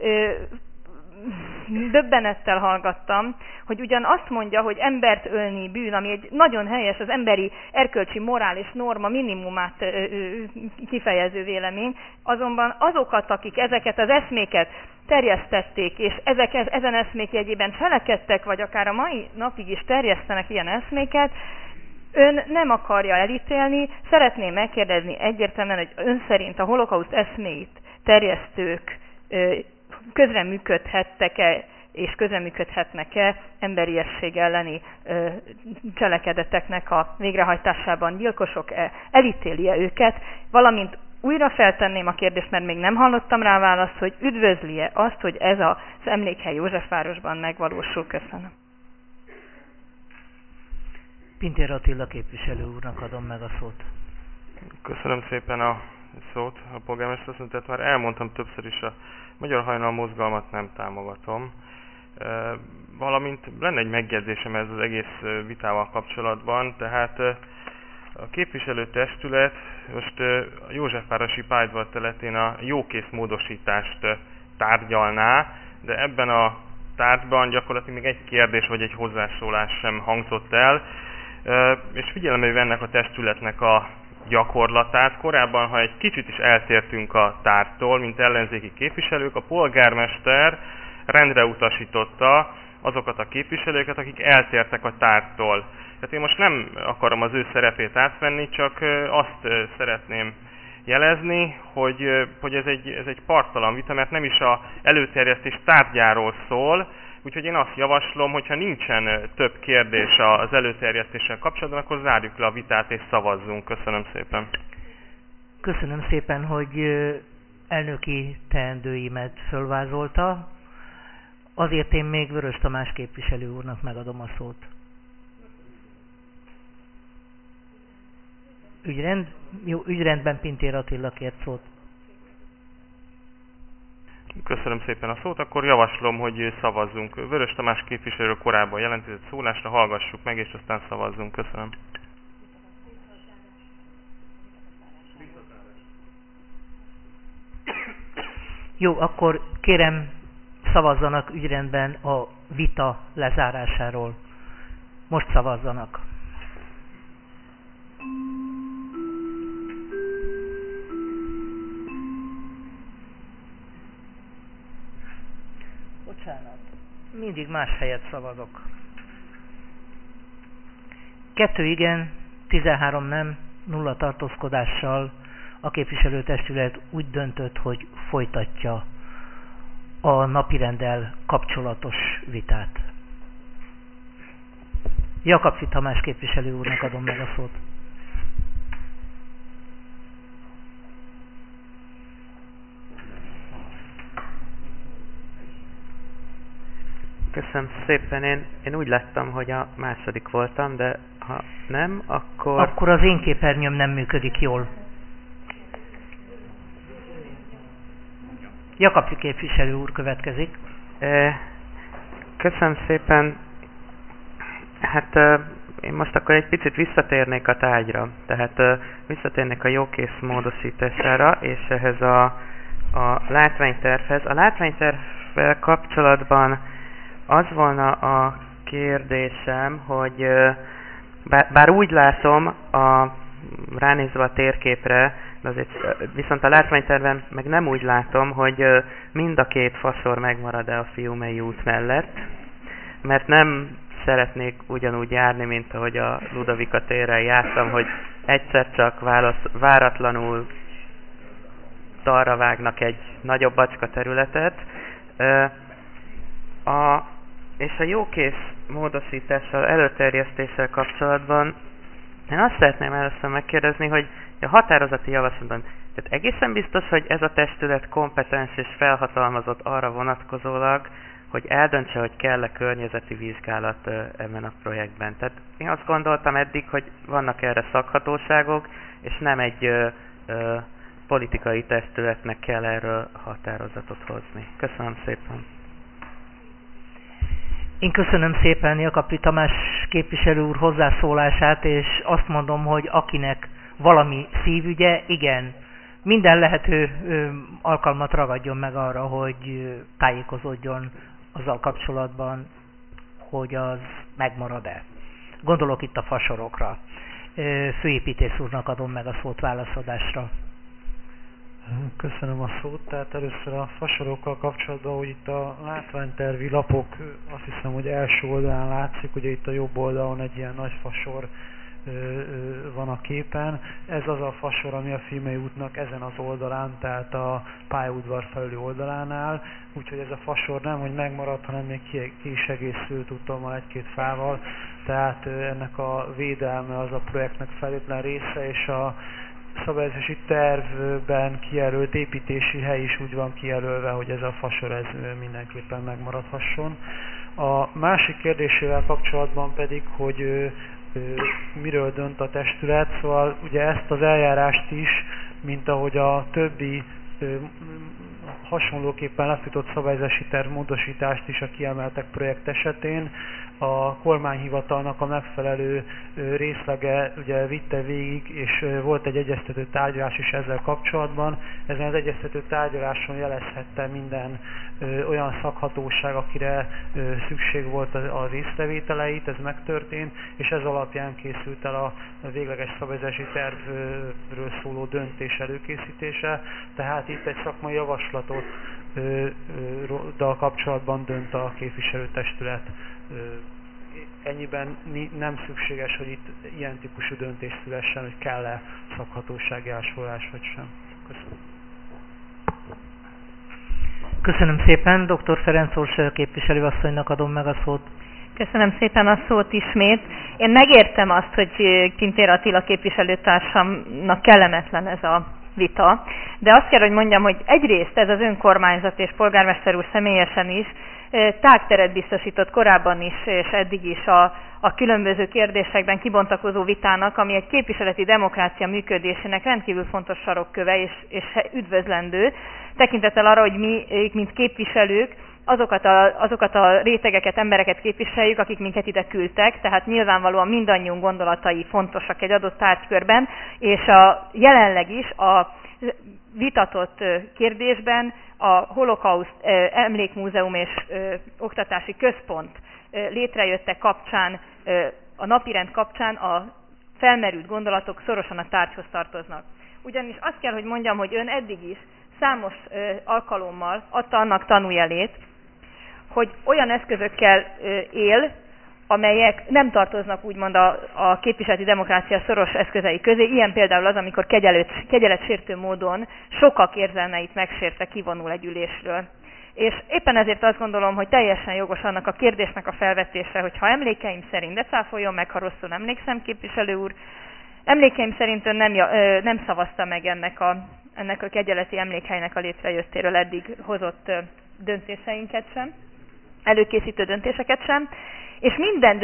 döbbenettel hallgattam, hogy ugyan azt mondja, hogy embert ölni bűn, ami egy nagyon helyes, az emberi erkölcsi morális norma minimumát kifejező vélemény, azonban azokat, akik ezeket az eszméket terjesztették, és ezen eszmék jegyében cselekedtek, vagy akár a mai napig is terjesztenek ilyen eszméket, ön nem akarja elítélni. Szeretném megkérdezni egyértelműen, hogy ön szerint a holokauszt eszméit terjesztők közreműködhettek-e és közreműködhetnek-e emberiesség elleni cselekedeteknek a végrehajtásában, gyilkosok-e, elítéli-e őket, valamint újra feltenném a kérdést, mert még nem hallottam rá választ, hogy üdvözli-e azt, hogy ez az emlékhely Józsefvárosban megvalósul. Köszönöm. Pintér Attila képviselő úrnak adom meg a szót. Köszönöm szépen a szót, a polgármester asszony, tehát már elmondtam többször is, a Magyar Hajnal mozgalmat nem támogatom. Valamint lenne egy megjegyzésem ez az egész vitával kapcsolatban, tehát a képviselőtestület most a Józsefvárosi pályaudvar területén a jókész módosítást tárgyalná, de ebben a tárgyban gyakorlatilag még egy kérdés vagy egy hozzászólás sem hangzott el, és figyelembe vennek a testületnek a gyakorlatát. Korábban, ha egy kicsit is eltértünk a tárgytól, mint ellenzéki képviselők, a polgármester rendre utasította azokat a képviselőket, akik eltértek a tárgytól. Tehát én most nem akarom az ő szerepét átvenni, csak azt szeretném jelezni, hogy ez egy parttalan vita, mert nem is az előterjesztés tárgyáról szól, úgyhogy én azt javaslom, hogyha nincsen több kérdés az előterjesztéssel kapcsolatban, akkor zárjuk le a vitát és szavazzunk. Köszönöm szépen. Köszönöm szépen, hogy elnöki teendőimet fölvázolta. Azért én még Vörös Tamás képviselő úrnak megadom a szót. Ügyrendben Pintér Attila kért szót. Köszönöm szépen a szót, akkor javaslom, hogy szavazzunk. Vörös Tamás képviselő korábban jelentkezett szólásra, hallgassuk meg, és aztán szavazzunk. Köszönöm. Jó, akkor kérem szavazzanak ügyrendben a vita lezárásáról. Most szavazzanak. Bocsánat. Mindig más helyet szavazok. 2 igen, 13 nem, 0 tartózkodással a képviselőtestület úgy döntött, hogy folytatja a napirenddel kapcsolatos vitát. Jakabfi Tamás képviselő úrnak adom meg a szót. Köszönöm szépen, én úgy láttam, hogy a második voltam, de ha nem, akkor... Akkor az én képernyőm nem működik jól. Jakabfi képviselő úr következik. Köszönöm szépen. Hát én most akkor egy picit visszatérnék a tárgyra. Tehát visszatérnék a jókész módosítására, és ehhez a látványtervhez. A látványtervvel kapcsolatban az volna a kérdésem, hogy bár úgy látom, ránézve a térképre, de azért, viszont a látványterven meg nem úgy látom, hogy mind a két fasor megmarad-e a Fiumei út mellett, mert nem szeretnék ugyanúgy járni, mint ahogy a Ludovika téren jártam, hogy egyszer csak váratlanul dalra vágnak egy nagyobb bacska területet. És a jókész módosítással, előterjesztéssel kapcsolatban én azt szeretném először megkérdezni, hogy a határozati javaslatban, tehát egészen biztos, hogy ez a testület kompetens és felhatalmazott arra vonatkozólag, hogy eldöntse, hogy kell-e környezeti vizsgálat ebben a projektben. Tehát én azt gondoltam eddig, hogy vannak erre szakhatóságok, és nem egy politikai testületnek kell erről határozatot hozni. Köszönöm szépen. Én köszönöm szépen Jakabfi Tamás képviselő úr hozzászólását, és azt mondom, hogy akinek valami szívügye, igen, minden lehető alkalmat ragadjon meg arra, hogy tájékozódjon azzal kapcsolatban, hogy az megmarad-e. Gondolok itt a fasorokra. Főépítész úrnak adom meg a szót válaszadásra. Köszönöm a szót. Tehát először a fasorokkal kapcsolatban, hogy itt a látványtervi lapok, azt hiszem, hogy első oldalán látszik, ugye itt a jobb oldalon egy ilyen nagy fasor van a képen. Ez az a fasor, ami a Fiumei útnak ezen az oldalán, tehát a pályaudvar felüli oldalán áll. Úgyhogy ez a fasor nem, hogy megmaradt, hanem még ki is egészült tudtommal egy-két fával. Tehát ennek a védelme az a projektnek feltétlen része, és a szabályozási tervben kijelölt építési hely is úgy van kijelölve, hogy ez a fasor ez mindenképpen megmaradhasson. A másik kérdésével kapcsolatban pedig, hogy miről dönt a testület, szóval ugye ezt az eljárást is, mint ahogy a többi hasonlóképpen lefutott szabályozási terv módosítást is a kiemeltek projekt esetén, a kormányhivatalnak a megfelelő részlege ugye vitte végig, és volt egy egyeztető tárgyalás is ezzel kapcsolatban. Ezen az egyeztető tárgyaláson jelezhette minden olyan szakhatóság, akire szükség volt az észrevételeit, ez megtörtént, és ez alapján készült el a végleges szabályozási tervről szóló döntés előkészítése. Tehát itt egy szakmai javaslatot kapcsolatban dönt a képviselőtestület. Ennyiben nem szükséges, hogy itt ilyen típusú döntés szülessen, hogy kell-e szakhatósági ásolás vagy sem. Köszönöm. Köszönöm szépen. Dr. Ferenc Orsolya képviselőasszonynak adom meg a szót. Köszönöm szépen a szót ismét. Én megértem azt, hogy Pintér Attila képviselőtársamnak kellemetlen ez a vita, de azt kell, hogy mondjam, hogy egyrészt ez az önkormányzat és polgármester úr személyesen is tágteret biztosított korábban is, és eddig is a különböző kérdésekben kibontakozó vitának, ami egy képviseleti demokrácia működésének rendkívül fontos sarokköve és üdvözlendő, tekintettel arra, hogy mi, mint képviselők, azokat a rétegeket, embereket képviseljük, akik minket ide küldtek, tehát nyilvánvalóan mindannyiunk gondolatai fontosak egy adott tárgykörben, és jelenleg is a vitatott kérdésben a Holokauszt Emlékmúzeum és Oktatási Központ létrejöttek kapcsán, a napirend kapcsán a felmerült gondolatok szorosan a tárgyhoz tartoznak. Ugyanis azt kell, hogy mondjam, hogy ön eddig is számos alkalommal adta annak tanújelét, hogy olyan eszközökkel él, amelyek nem tartoznak úgymond a képviseleti demokrácia szoros eszközei közé, ilyen például az, amikor kegyeletsértő módon sokak érzelmeit megsértve kivonul egy ülésről. És éppen ezért azt gondolom, hogy teljesen jogos annak a kérdésnek a felvetése, hogy ha emlékeim szerint, de cáfoljon meg, ha rosszul emlékszem, képviselő úr, emlékeim szerint ön nem szavazta meg ennek a kegyeleti emlékhelynek a létrejöttéről eddig hozott döntéseinket sem, előkészítő döntéseket sem, és minden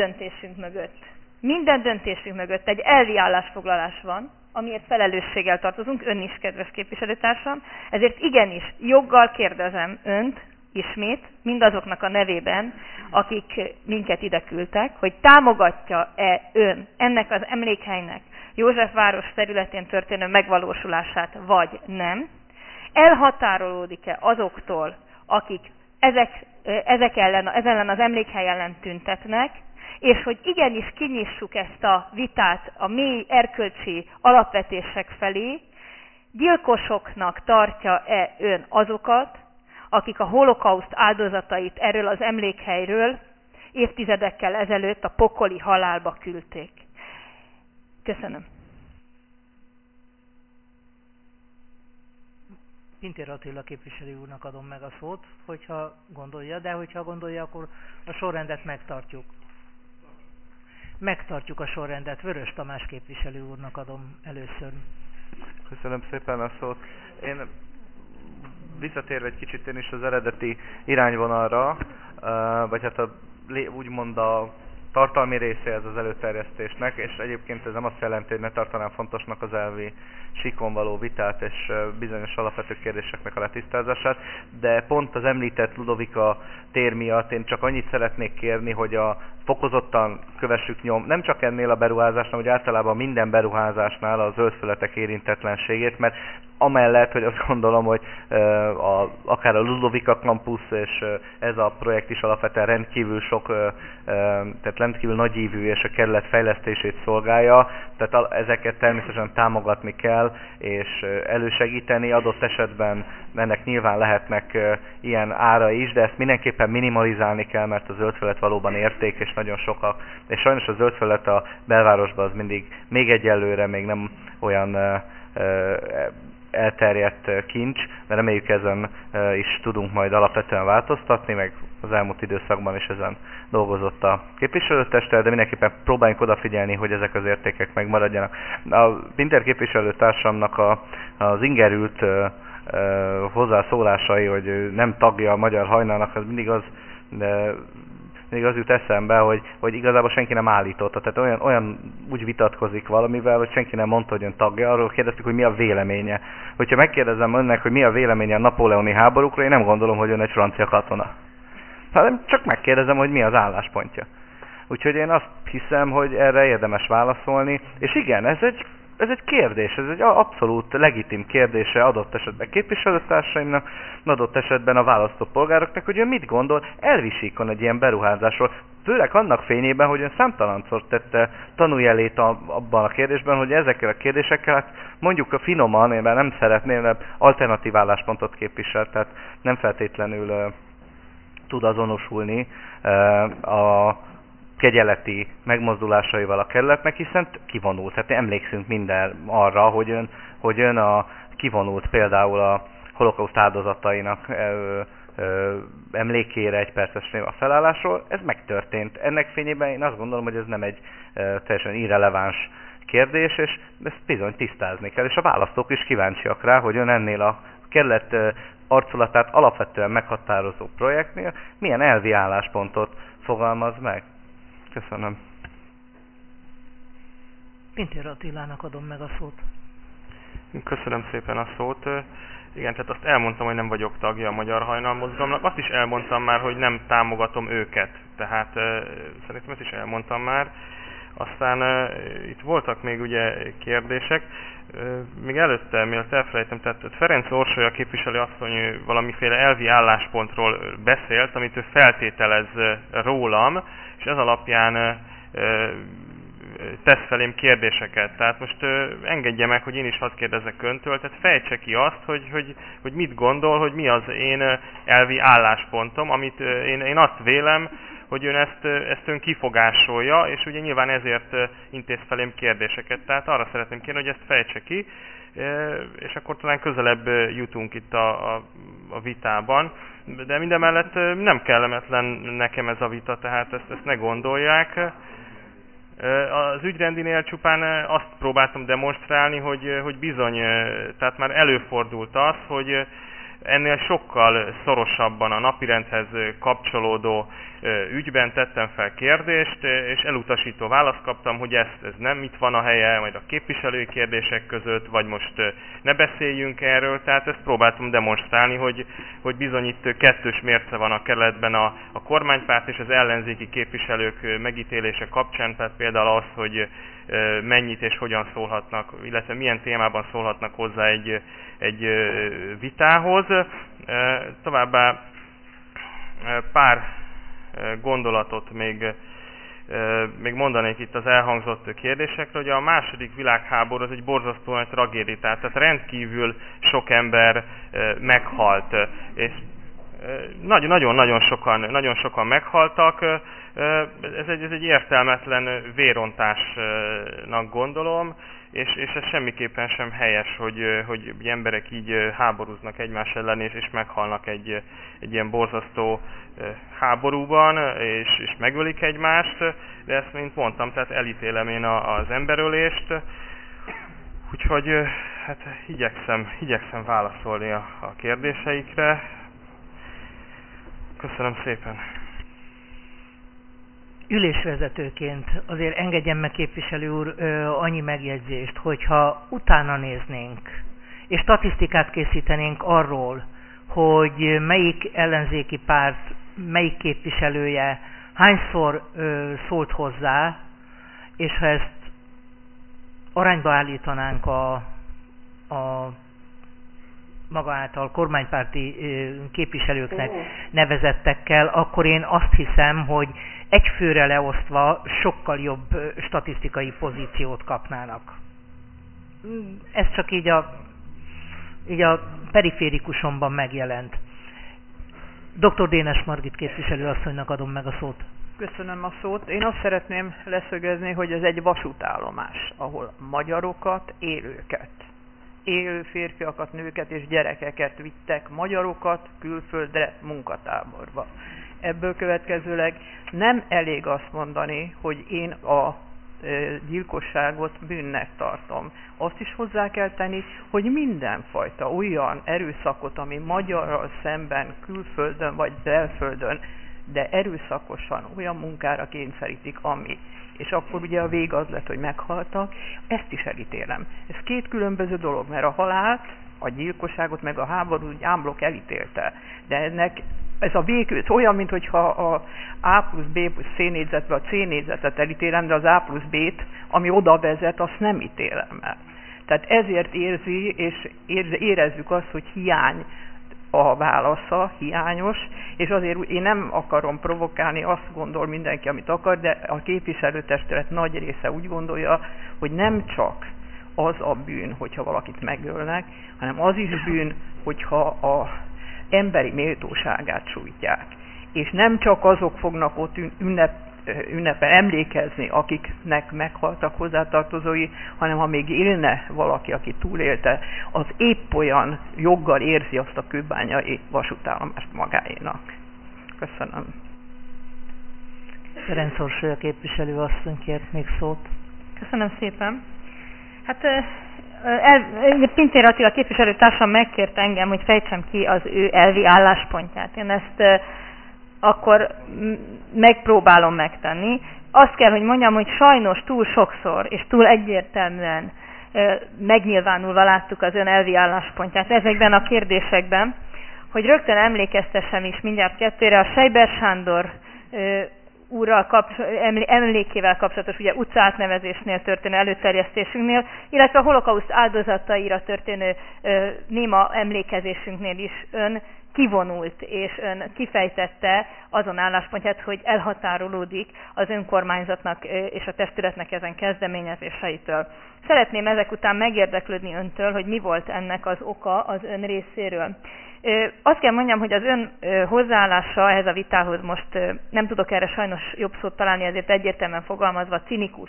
döntésünk mögött egy elvi állásfoglalás van, amiért felelősséggel tartozunk, ön is, kedves képviselőtársam, ezért igenis joggal kérdezem önt ismét, mindazoknak a nevében, akik minket ide küldtek, hogy támogatja-e ön ennek az emlékhelynek Józsefváros területén történő megvalósulását, vagy nem, elhatárolódik-e azoktól, akik ezen az emlékhely ellen tüntetnek, és hogy igenis kinyissuk ezt a vitát a mély erkölcsi alapvetések felé, gyilkosoknak tartja-e ön azokat, akik a holokauszt áldozatait erről az emlékhelyről évtizedekkel ezelőtt a pokoli halálba küldték. Köszönöm. Pintér Attila képviselő úrnak adom meg a szót, hogyha gondolja, de hogyha gondolja, akkor a sorrendet megtartjuk. Megtartjuk a sorrendet. Vörös Tamás képviselő úrnak adom először. Köszönöm szépen a szót. Én visszatérve egy kicsit én is az eredeti irányvonalra, vagy hát úgymond a tartalmi része ez az előterjesztésnek, és egyébként ez nem azt jelenti, hogy ne tartanám fontosnak az elvi síkon való vitát és bizonyos alapvető kérdéseknek a letisztázását, de pont az említett Ludovika tér miatt én csak annyit szeretnék kérni, hogy fokozottan kövessük nem csak ennél a beruházásnál, hogy általában minden beruházásnál a zöldföletek érintetlenségét, mert amellett, hogy azt gondolom, hogy akár a Ludovika Campus és ez a projekt is alapvetően rendkívül sok, tehát rendkívül nagyívű és a kerület fejlesztését szolgálja, tehát ezeket természetesen támogatni kell és elősegíteni, adott esetben ennek nyilván lehetnek ilyen ára is, de ezt mindenképpen minimalizálni kell, mert a zöldfelület valóban érték és nagyon sokak, és sajnos a zöldfelület a belvárosban az még egyelőre még nem olyan elterjedt kincs, de reméljük ezen is tudunk majd alapvetően változtatni, meg az elmúlt időszakban is ezen dolgozott a képviselőtesttel, de mindenképpen próbáljunk odafigyelni, hogy ezek az értékek megmaradjanak. A Pintér képviselőtársamnak az ingerült hozzászólásai, hogy ő nem tagja a Magyar Hajnalnak, az mindig az jut eszembe, hogy igazából senki nem állította. Tehát olyan úgy vitatkozik valamivel, hogy senki nem mondta, hogy ön tagja. Arról kérdeztük, hogy mi a véleménye. Hogyha megkérdezem önnek, hogy mi a véleménye a napóleoni háborúkról, én nem gondolom, hogy ön egy francia katona. Hanem csak megkérdezem, hogy mi az álláspontja. Úgyhogy én azt hiszem, hogy erre érdemes válaszolni. És igen, ez egy kérdés, ez egy abszolút legitim kérdése adott esetben képviselőtársaimnak, adott esetben a választópolgároknak, hogy ő mit gondol elvisíkon egy ilyen beruházásról. Főleg annak fényében, hogy ön számtalanszor tette tanújelét abban a kérdésben, hogy ezekkel a kérdésekkel, hát mondjuk a finoman, én már nem szeretném, de alternatív álláspontot képvisel, tehát nem feltétlenül tud azonosulni a kegyeleti megmozdulásaival a kerületnek, hiszen kivonult. Tehát emlékszünk minden arra, hogy ön kivonult például a holokauszt áldozatainak emlékére egy perces név a felállásról. Ez megtörtént. Ennek fényében én azt gondolom, hogy ez nem egy teljesen irreleváns kérdés, és ezt bizony tisztázni kell. És a választók is kíváncsiak rá, hogy ön ennél a kerület arculatát alapvetően meghatározó projektnél milyen elvi álláspontot fogalmaz meg? Köszönöm. Pintér Attilának adom meg a szót. Köszönöm szépen a szót. Igen, tehát azt elmondtam, hogy nem vagyok tagja a Magyar Hajnal Mozgalomnak. Azt is elmondtam már, hogy nem támogatom őket. Tehát szerintem ezt is elmondtam már. Aztán itt voltak még ugye kérdések. Még előtte, mielőtt elfelejtem, tehát Ferenc Orsolya képviselő asszony valamiféle elvi álláspontról beszélt, amit ő feltételez rólam, és ez alapján tesz felém kérdéseket. Tehát most engedje meg, hogy én is hadd kérdezek öntől, tehát fejtse ki azt, hogy mit gondol, hogy mi az én elvi álláspontom, amit én azt vélem, hogy ön ezt ön kifogásolja, és ugye nyilván ezért intéz felém kérdéseket. Tehát arra szeretném kérni, hogy ezt fejtse ki, és akkor talán közelebb jutunk itt a vitában. De mindemellett nem kellemetlen nekem ez a vita, tehát ezt ne gondolják. Az ügyrendinél csupán azt próbáltam demonstrálni, hogy bizony, tehát már előfordult az, hogy ennél sokkal szorosabban a napirendhez kapcsolódó ügyben tettem fel kérdést, és elutasító választ kaptam, hogy ez nem itt van a helye, majd a képviselői kérdések között, vagy most ne beszéljünk erről. Tehát ezt próbáltam demonstrálni, hogy bizony itt kettős mérce van a kerületben a kormánypárt és az ellenzéki képviselők megítélése kapcsán, tehát például az, hogy mennyit és hogyan szólhatnak, illetve milyen témában szólhatnak hozzá egy vitához. Továbbá pár gondolatot még mondanék itt az elhangzott kérdésekről, hogy a második világháború az egy borzasztó nagy tragédia, tehát rendkívül sok ember meghalt, és nagyon sokan meghaltak. Ez egy értelmetlen vérontásnak gondolom, és ez semmiképpen sem helyes, hogy emberek így háborúznak egymás ellen, és meghalnak egy ilyen borzasztó háborúban, és megölik egymást, de ezt, mint mondtam, tehát elítélem én az emberölést, úgyhogy hát igyekszem válaszolni a kérdéseikre. Köszönöm szépen! Ülésvezetőként azért engedjen meg, képviselő úr, annyi megjegyzést, hogyha utána néznénk, és statisztikát készítenénk arról, hogy melyik ellenzéki párt, melyik képviselője hányszor szólt hozzá, és ha ezt arányba állítanánk a maga által kormánypárti képviselőknek nevezettekkel, akkor én azt hiszem, hogy egy főre leosztva sokkal jobb statisztikai pozíciót kapnának. Ez csak így a periférikusomban megjelent. Dr. Dénes Margit képviselőasszonynak adom meg a szót. Köszönöm a szót. Én azt szeretném leszögezni, hogy ez egy vasútállomás, ahol magyarokat, élő férfiakat, nőket és gyerekeket vittek, magyarokat külföldre munkatáborba. Ebből következőleg nem elég azt mondani, hogy én a gyilkosságot bűnnek tartom. Azt is hozzá kell tenni, hogy mindenfajta olyan erőszakot, ami magyarral szemben külföldön vagy belföldön, de erőszakosan olyan munkára kényszerítik, ami. És akkor ugye a vég az lett, hogy meghaltak, ezt is elítélem. Ez két különböző dolog, mert a halált, a gyilkosságot, meg a háborút ámblok elítélte. De ennek ez a vég olyan, mintha a A plusz B plusz C négyzetbe a C négyzetet elítélem, de az A plusz B-t, ami oda vezet, azt nem ítélem el. Tehát ezért érzi, és érezzük azt, hogy hiány a válasza, hiányos, és azért én nem akarom provokálni, azt gondol mindenki, amit akar, de a képviselőtestület nagy része úgy gondolja, hogy nem csak az a bűn, hogyha valakit megölnek, hanem az is bűn, hogyha a emberi méltóságát sújtják. És nem csak azok fognak ott ünnepen emlékezni, akiknek meghaltak hozzátartozói, hanem ha még élne valaki, aki túlélte, az épp olyan joggal érzi azt a kőbányai vasútállomást magáénak. Köszönöm. Ferenc Orsolya képviselő asszony kért még szót. Köszönöm szépen. Hát Pintér Attila képviselőtársam megkért engem, hogy fejtsem ki az ő elvi álláspontját. Én ezt akkor megpróbálom megtenni. Azt kell, hogy mondjam, hogy sajnos túl sokszor és túl egyértelműen megnyilvánulva láttuk az ön elvi álláspontját ezekben a kérdésekben, hogy rögtön emlékeztessem is mindjárt kettőre, a Seiber Sándor úrral emlékével kapcsolatos ugye utcaátnevezésnél történő előterjesztésünknél, illetve a holokauszt áldozataira történő néma emlékezésünknél is ön kivonult, és ön kifejtette azon álláspontját, hogy elhatárolódik az önkormányzatnak és a testületnek ezen kezdeményezéseitől. Szeretném ezek után megérdeklődni öntől, hogy mi volt ennek az oka az ön részéről. Azt kell mondjam, hogy az ön hozzáállása ehhez a vitához most nem tudok erre sajnos jobb szót találni, ezért egyértelműen fogalmazva cinikus.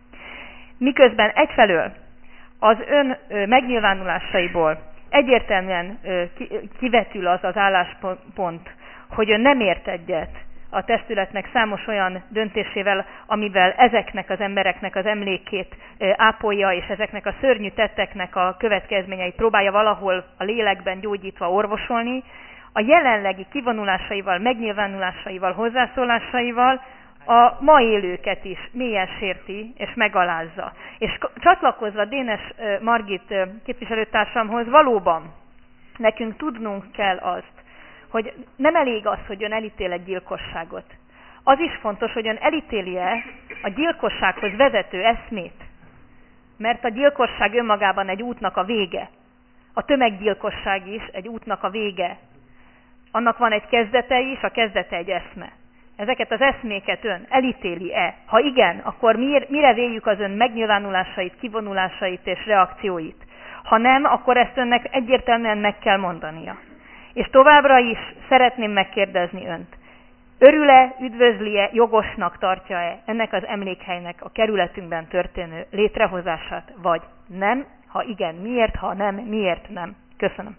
Miközben egyfelől az ön megnyilvánulásaiból egyértelműen kivetül az az álláspont, hogy ön nem ért egyet a testületnek számos olyan döntésével, amivel ezeknek az embereknek az emlékét ápolja, és ezeknek a szörnyű tetteknek a következményeit próbálja valahol a lélekben gyógyítva orvosolni, a jelenlegi kivonulásaival, megnyilvánulásaival, hozzászólásaival a ma élőket is mélyen sérti és megalázza. És csatlakozva Dénes Margit képviselőtársamhoz, valóban nekünk tudnunk kell azt, hogy nem elég az, hogy ön elítél egy gyilkosságot. Az is fontos, hogy ön elítéli-e a gyilkossághoz vezető eszmét. Mert a gyilkosság önmagában egy útnak a vége. A tömeggyilkosság is egy útnak a vége. Annak van egy kezdete is, a kezdete egy eszme. Ezeket az eszméket ön elítéli-e? Ha igen, akkor mire véljük az ön megnyilvánulásait, kivonulásait és reakcióit? Ha nem, akkor ezt önnek egyértelműen meg kell mondania. És továbbra is szeretném megkérdezni önt. Örül-e, üdvözli-e, jogosnak tartja-e ennek az emlékhelynek a kerületünkben történő létrehozását, vagy nem? Ha igen, miért? Ha nem, miért nem? Köszönöm.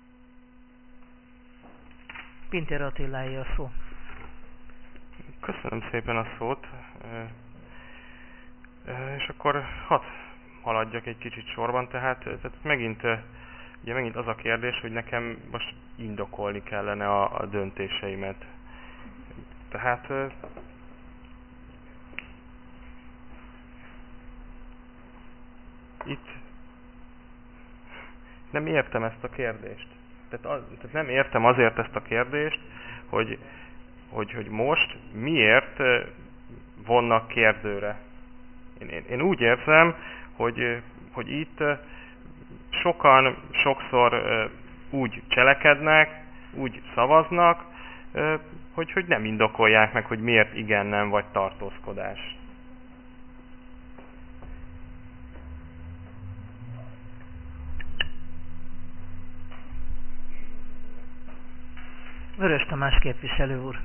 Pintér Attiláé a szó. Köszönöm szépen a szót. És akkor hadd haladjak egy kicsit sorban, tehát megint az a kérdés, hogy nekem most indokolni kellene a döntéseimet. Tehát itt nem értem ezt a kérdést. Tehát nem értem azért ezt a kérdést, hogy most miért vonnak kérdőre. Én úgy érzem, hogy itt sokan sokszor úgy cselekednek, úgy szavaznak, hogy nem indokolják meg, hogy miért igen, nem, vagy tartózkodás. Vörös Tamás képviselő úr.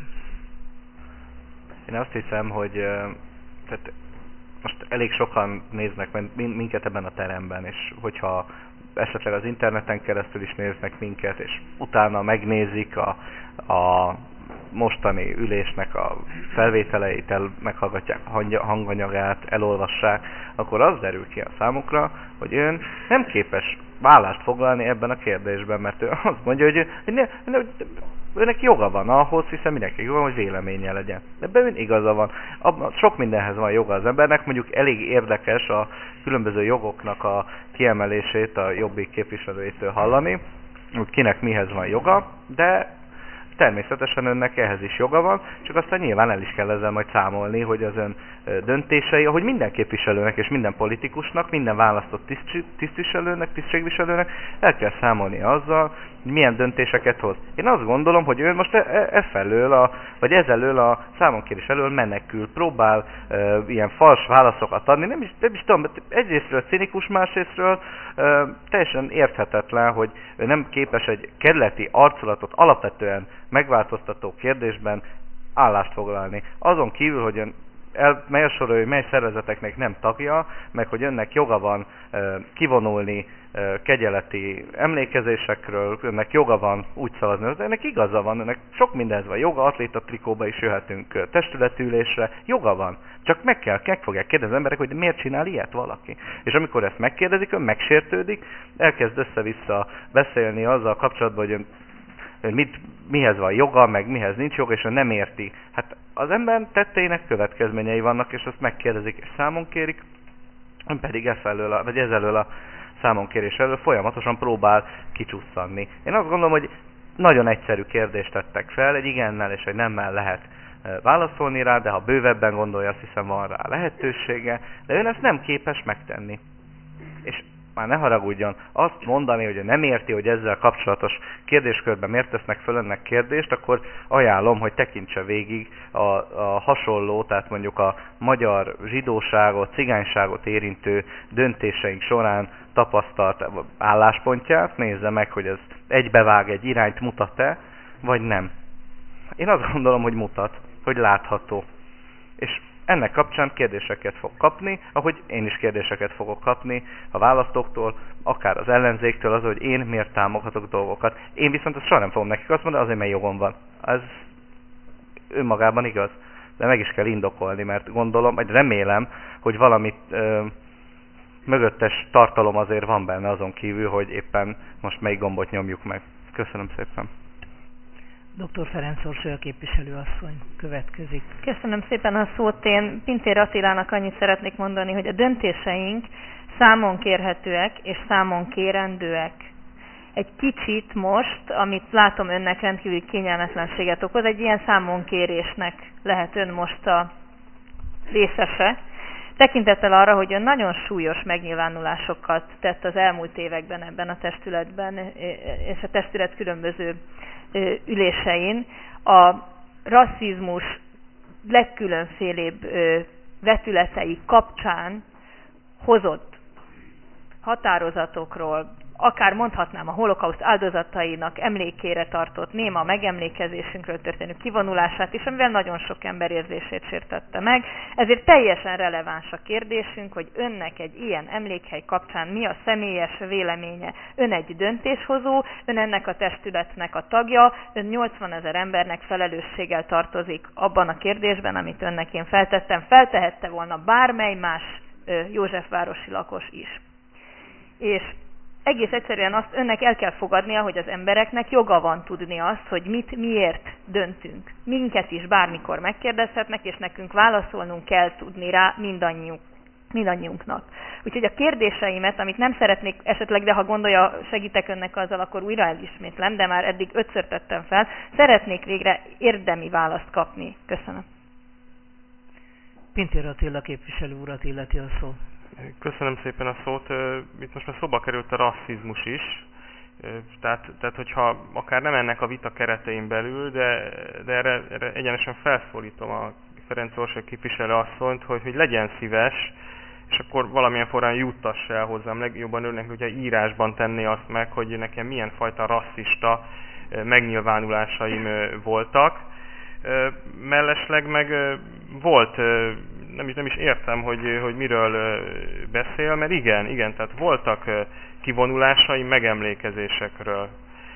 Én azt hiszem, hogy tehát most elég sokan néznek minket ebben a teremben, és hogyha esetleg az interneten keresztül is néznek minket, és utána megnézik a mostani ülésnek a felvételeit, meghallgatják hanganyagát, elolvassák, akkor az derül ki a számukra, hogy ön nem képes vállást foglalni ebben a kérdésben, mert ő azt mondja, hogy őnek joga van ahhoz, hiszen mindenki joga van, hogy véleménye legyen. De ebben igaza van. Sok mindenhez van joga az embernek, mondjuk elég érdekes a különböző jogoknak a kiemelését a Jobbik képviselőjétől hallani, hogy kinek mihez van joga, de természetesen önnek ehhez is joga van, csak aztán nyilván el is kell ezzel majd számolni, hogy az ön döntései, ahogy minden képviselőnek és minden politikusnak, minden választott tisztviselőnek, tisztségviselőnek el kell számolni azzal, hogy milyen döntéseket hoz. Én azt gondolom, hogy ön most vagy ezelől a számonkérés elől menekül, próbál ilyen fals válaszokat adni, nem is tudom, egyrésztről cinikus, másrésztről teljesen érthetetlen, hogy ő nem képes egy kerületi arculatot alapvetően megváltoztató kérdésben állást foglalni. Azon kívül, hogy ön elsorolja, hogy mely szervezeteknek nem tagja, meg hogy önnek joga van kivonulni kegyeleti emlékezésekről, önnek joga van úgy szavazni, de ennek igaza van, önnek sok mindenhez van joga, atléta trikóba is jöhetünk testületülésre, joga van. Csak meg fogják kérdezni az emberek, hogy miért csinál ilyet valaki. És amikor ezt megkérdezik, ön megsértődik, elkezd össze-vissza beszélni azzal kapcsolatban, hogy ön mihez van joga, meg mihez nincs joga, és ön nem érti. Hát az ember tetteinek következményei vannak, és azt megkérdezik, és számon kérik, ön pedig ezelől a számonkérés elől folyamatosan próbál kicsusszanni. Én azt gondolom, hogy nagyon egyszerű kérdést tettek fel, egy igennel és egy nemmel lehet válaszolni rá, de ha bővebben gondolja, azt hiszem van rá lehetősége, de ön ezt nem képes megtenni. És már ne haragudjon, azt mondani, hogy nem érti, hogy ezzel kapcsolatos kérdéskörben miért tesznek föl önnek kérdést, akkor ajánlom, hogy tekintse végig a hasonló, tehát mondjuk a magyar zsidóságot, cigányságot érintő döntéseink során tapasztalt álláspontját, nézze meg, hogy ez egybevág, egy irányt mutat-e, vagy nem. Én azt gondolom, hogy mutat, hogy látható. És ennek kapcsán kérdéseket fog kapni, ahogy én is kérdéseket fogok kapni a választóktól, akár az ellenzéktől, az, hogy én miért támogatok dolgokat. Én viszont ezt soha nem fogom nekik azt mondani, azért, mert jogom van. Ez önmagában igaz. De meg is kell indokolni, mert gondolom, vagy remélem, hogy valamit mögöttes tartalom azért van benne azon kívül, hogy éppen most melyik gombot nyomjuk meg. Köszönöm szépen. Dr. Ferenc Orsolya képviselőasszony következik. Köszönöm szépen a szót. Én Pintér Attilának annyit szeretnék mondani, hogy a döntéseink számon kérhetőek és számon kérendőek. Egy kicsit most, amit látom önnek rendkívül kényelmetlenséget okoz, egy ilyen számonkérésnek lehet ön most a részese. Tekintettel arra, hogy ön nagyon súlyos megnyilvánulásokat tett az elmúlt években ebben a testületben, és a testület különböző ülésein, a rasszizmus legkülönfélébb vetületei kapcsán hozott határozatokról, akár mondhatnám a holokauszt áldozatainak emlékére tartott néma megemlékezésünkről történő kivonulását is, amivel nagyon sok ember érzését sértette meg. Ezért teljesen releváns a kérdésünk, hogy önnek egy ilyen emlékhely kapcsán mi a személyes véleménye. Ön egy döntéshozó, ön ennek a testületnek a tagja, ön 80 000 embernek felelősséggel tartozik abban a kérdésben, amit önnek én feltettem. Feltehette volna bármely más józsefvárosi lakos is. És egész egyszerűen azt önnek el kell fogadnia, hogy az embereknek joga van tudni azt, hogy mit, miért döntünk. Minket is bármikor megkérdezhetnek, és nekünk válaszolnunk kell tudni rá mindannyiunknak. Úgyhogy a kérdéseimet, amit nem szeretnék esetleg, de ha gondolja, segítek önnek azzal, akkor újra elismétlem, de már eddig 5-ször tettem fel, szeretnék végre érdemi választ kapni. Köszönöm. Pintér Attila képviselő urat illeti a szó. Köszönöm szépen a szót. Itt most már szóba került a rasszizmus is, tehát hogyha akár nem ennek a vita keretein belül, de erre egyenesen felszólítom a Ferenc Orsolya képviselő asszonyt, hogy legyen szíves, és akkor valamilyen forrán juttass el hozzám. Legjobban örülnek, hogyha írásban tenné azt meg, hogy nekem milyen fajta rasszista megnyilvánulásaim voltak. Mellesleg meg volt, nem is értem, hogy miről beszél, mert igen, tehát voltak kivonulásaim megemlékezésekről.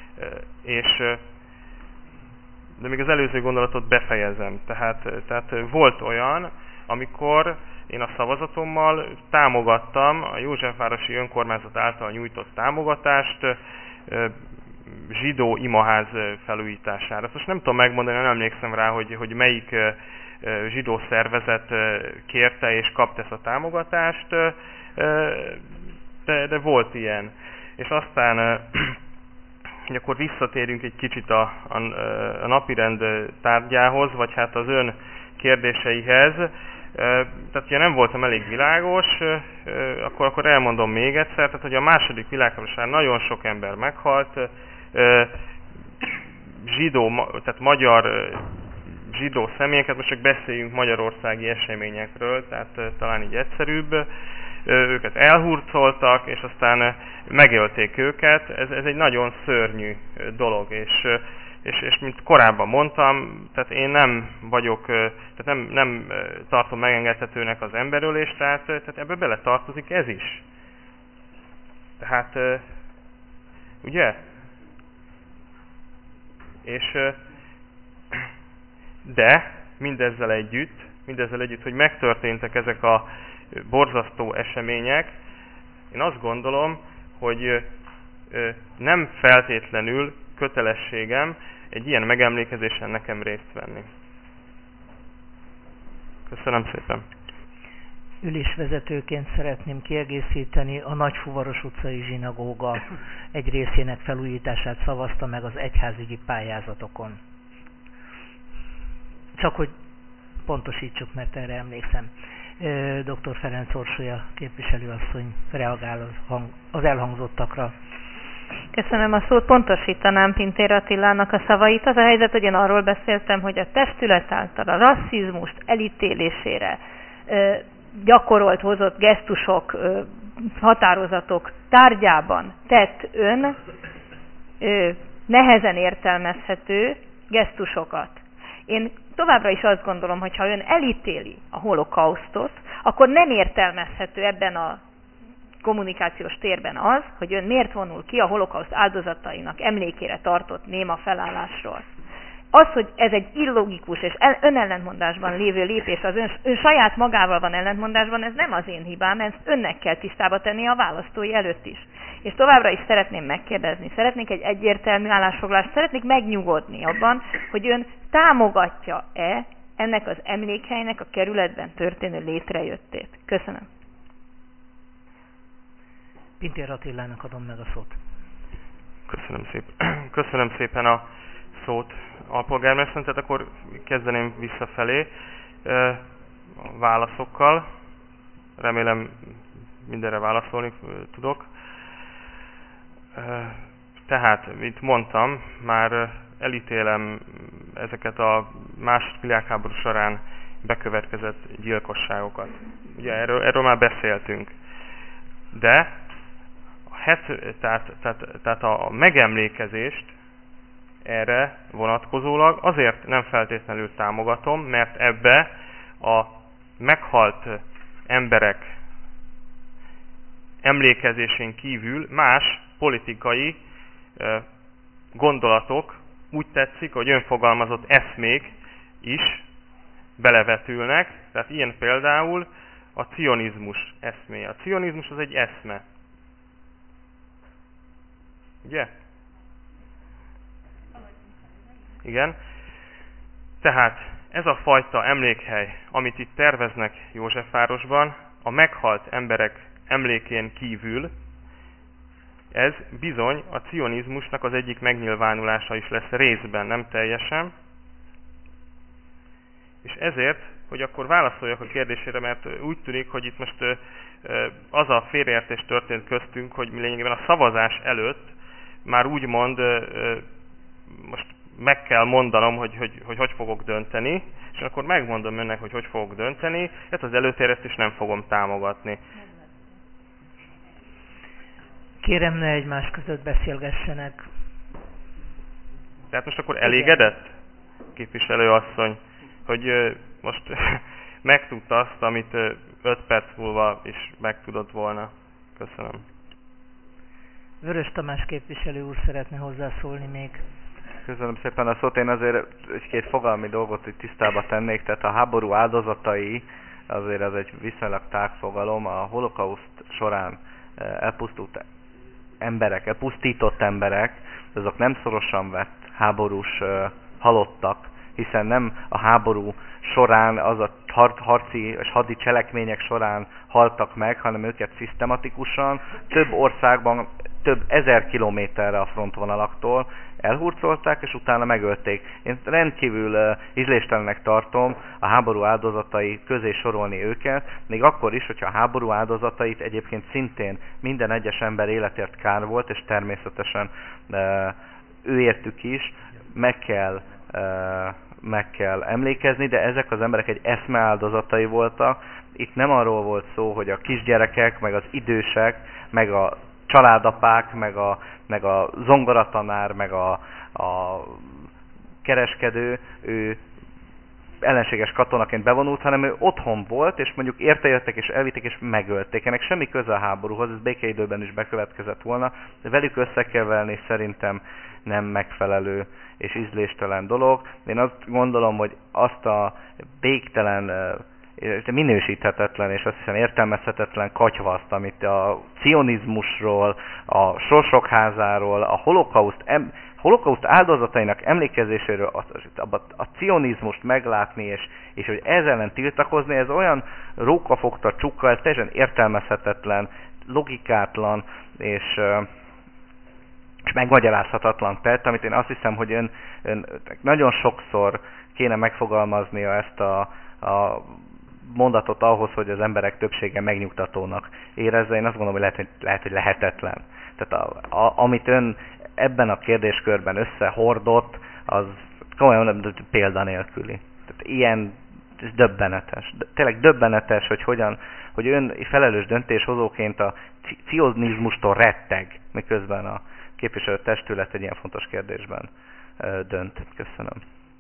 De még az előző gondolatot befejezem. Tehát volt olyan, amikor én a szavazatommal támogattam a Józsefvárosi Önkormányzat által nyújtott támogatást zsidó imaház felújítására. Ezt most nem tudom megmondani, nem emlékszem rá, hogy melyik zsidó szervezet kérte és kapta ezt a támogatást, de volt ilyen. És aztán, hogy akkor visszatérünk egy kicsit a napirend tárgyához, vagy hát az ön kérdéseihez. Tehát, ha nem voltam elég világos, akkor elmondom még egyszer, tehát, hogy a második világháború során nagyon sok ember meghalt, tehát magyar zsidó személyeket, most csak beszéljünk magyarországi eseményekről, tehát talán így egyszerűbb, őket elhurcoltak, és aztán megölték őket. Ez egy nagyon szörnyű dolog, és és mint korábban mondtam, tehát én nem vagyok, tehát nem tartom megengedhetőnek az emberölést, tehát ebbe bele tartozik ez is. Tehát, ugye? És, de mindezzel együtt, hogy megtörténtek ezek a borzasztó események, én azt gondolom, hogy nem feltétlenül kötelességem egy ilyen megemlékezésen nekem részt venni. Köszönöm szépen. Ülésvezetőként szeretném kiegészíteni, a Nagyfuvaros utcai zsinagóga egy részének felújítását szavazta meg az egyházügyi pályázatokon. Csak hogy pontosítsuk, mert erre emlékszem. Dr. Ferenc Orsolya képviselőasszony reagál az elhangzottakra. Köszönöm a szót, pontosítanám Pintér Attilának a szavait. Az a helyzet, hogy én arról beszéltem, hogy a testület által a rasszizmust elítélésére gyakorolt, hozott gesztusok, határozatok tárgyában tett ön nehezen értelmezhető gesztusokat. Én továbbra is azt gondolom, hogy ha ön elítéli a holokausztot, akkor nem értelmezhető ebben a kommunikációs térben az, hogy ön miért vonul ki a holokauszt áldozatainak emlékére tartott néma felállásról. Az, hogy ez egy illogikus és önellentmondásban lévő lépés, az ön saját magával van ellentmondásban, ez nem az én hibám, ezt önnek kell tisztába tenni a választói előtt is. És továbbra is szeretném megkérdezni, szeretnék egy egyértelmű állásfoglalást, szeretnék megnyugodni abban, hogy ön támogatja-e ennek az emlékhelynek a kerületben történő létrejöttét. Köszönöm. Pintér Attilának adom meg a szót. Köszönöm szépen a szót, alpolgármester, tehát akkor kezdeném visszafelé a válaszokkal. Remélem mindenre válaszolni tudok. Tehát, mint mondtam, már elítélem ezeket a második világháború során bekövetkezett gyilkosságokat. Ugye erről már beszéltünk. De tehát a megemlékezést erre vonatkozólag azért nem feltétlenül támogatom, mert ebbe a meghalt emberek emlékezésén kívül más politikai gondolatok, úgy tetszik, hogy önfogalmazott eszmék is belevetülnek, tehát ilyen például a cionizmus eszméje. A cionizmus az egy eszme. Ugye? Igen. Tehát ez a fajta emlékhely, amit itt terveznek Józsefvárosban, a meghalt emberek emlékén kívül, ez bizony a cionizmusnak az egyik megnyilvánulása is lesz részben, nem teljesen. És ezért, hogy akkor válaszoljak a kérdésére, mert úgy tűnik, hogy itt most az a félreértés történt köztünk, hogy mi lényegében a szavazás előtt már úgymond most meg kell mondanom, hogy fogok dönteni, és akkor megmondom önnek, hogy fogok dönteni, ezt az előterjesztést nem fogom támogatni. Kérem, ne egymás között beszélgessenek. Tehát most akkor elégedett, képviselőasszony, hogy most megtudta azt, amit 5 perc múlva is megtudott volna. Köszönöm. Vörös Tamás képviselő úr szeretne hozzászólni még. Köszönöm szépen a szót. Én azért egy-két fogalmi dolgot itt tisztába tennék. Tehát a háború áldozatai, azért ez egy viszonylag tág fogalom. A holokauszt során elpusztított emberek, azok nem szorosan vett háborús halottak, hiszen nem a háború során, az a harci és hadi cselekmények során haltak meg, hanem őket szisztematikusan több országban, több 1000 kilométerre a frontvonalaktól elhurcolták, és utána megölték. Én rendkívül ízléstelennek tartom a háború áldozatai közé sorolni őket, még akkor is, hogyha a háború áldozatait egyébként szintén minden egyes ember életért kár volt, és természetesen őértük is meg kell emlékezni, de ezek az emberek egy eszme áldozatai voltak. Itt nem arról volt szó, hogy a kisgyerekek, meg az idősek, meg a családapák, meg a zongoratanár, meg a kereskedő, ő ellenséges katonaként bevonult, hanem ő otthon volt, és mondjuk értejöttek és elvitték és megölték. Ennek semmi köze a háborúhoz, ez békeidőben is bekövetkezett volna, de velük összekeverni szerintem nem megfelelő és ízléstelen dolog. Én azt gondolom, hogy azt a végtelen, minősíthetetlen és azt hiszem értelmezhetetlen katyvaszt, amit a cionizmusról, a Sorsok házáról, a holokauszt áldozatainak emlékezéséről a cionizmust meglátni, és hogy ezzel ellen tiltakozni, ez olyan rókafogta csukka, ez teljesen értelmezhetetlen, logikátlan, és megmagyarázhatatlan tett, amit én azt hiszem, hogy ön nagyon sokszor kéne megfogalmaznia ezt a mondatot ahhoz, hogy az emberek többsége megnyugtatónak érezze. Én azt gondolom, hogy lehet, hogy lehetetlen. Tehát amit ön ebben a kérdéskörben összehordott, az komolyan példanélküli. Tehát ilyen, ez döbbenetes. Tényleg döbbenetes, hogy ön felelős döntéshozóként a cionizmustól retteg, miközben a képviselőtestület egy ilyen fontos kérdésben dönt. Köszönöm.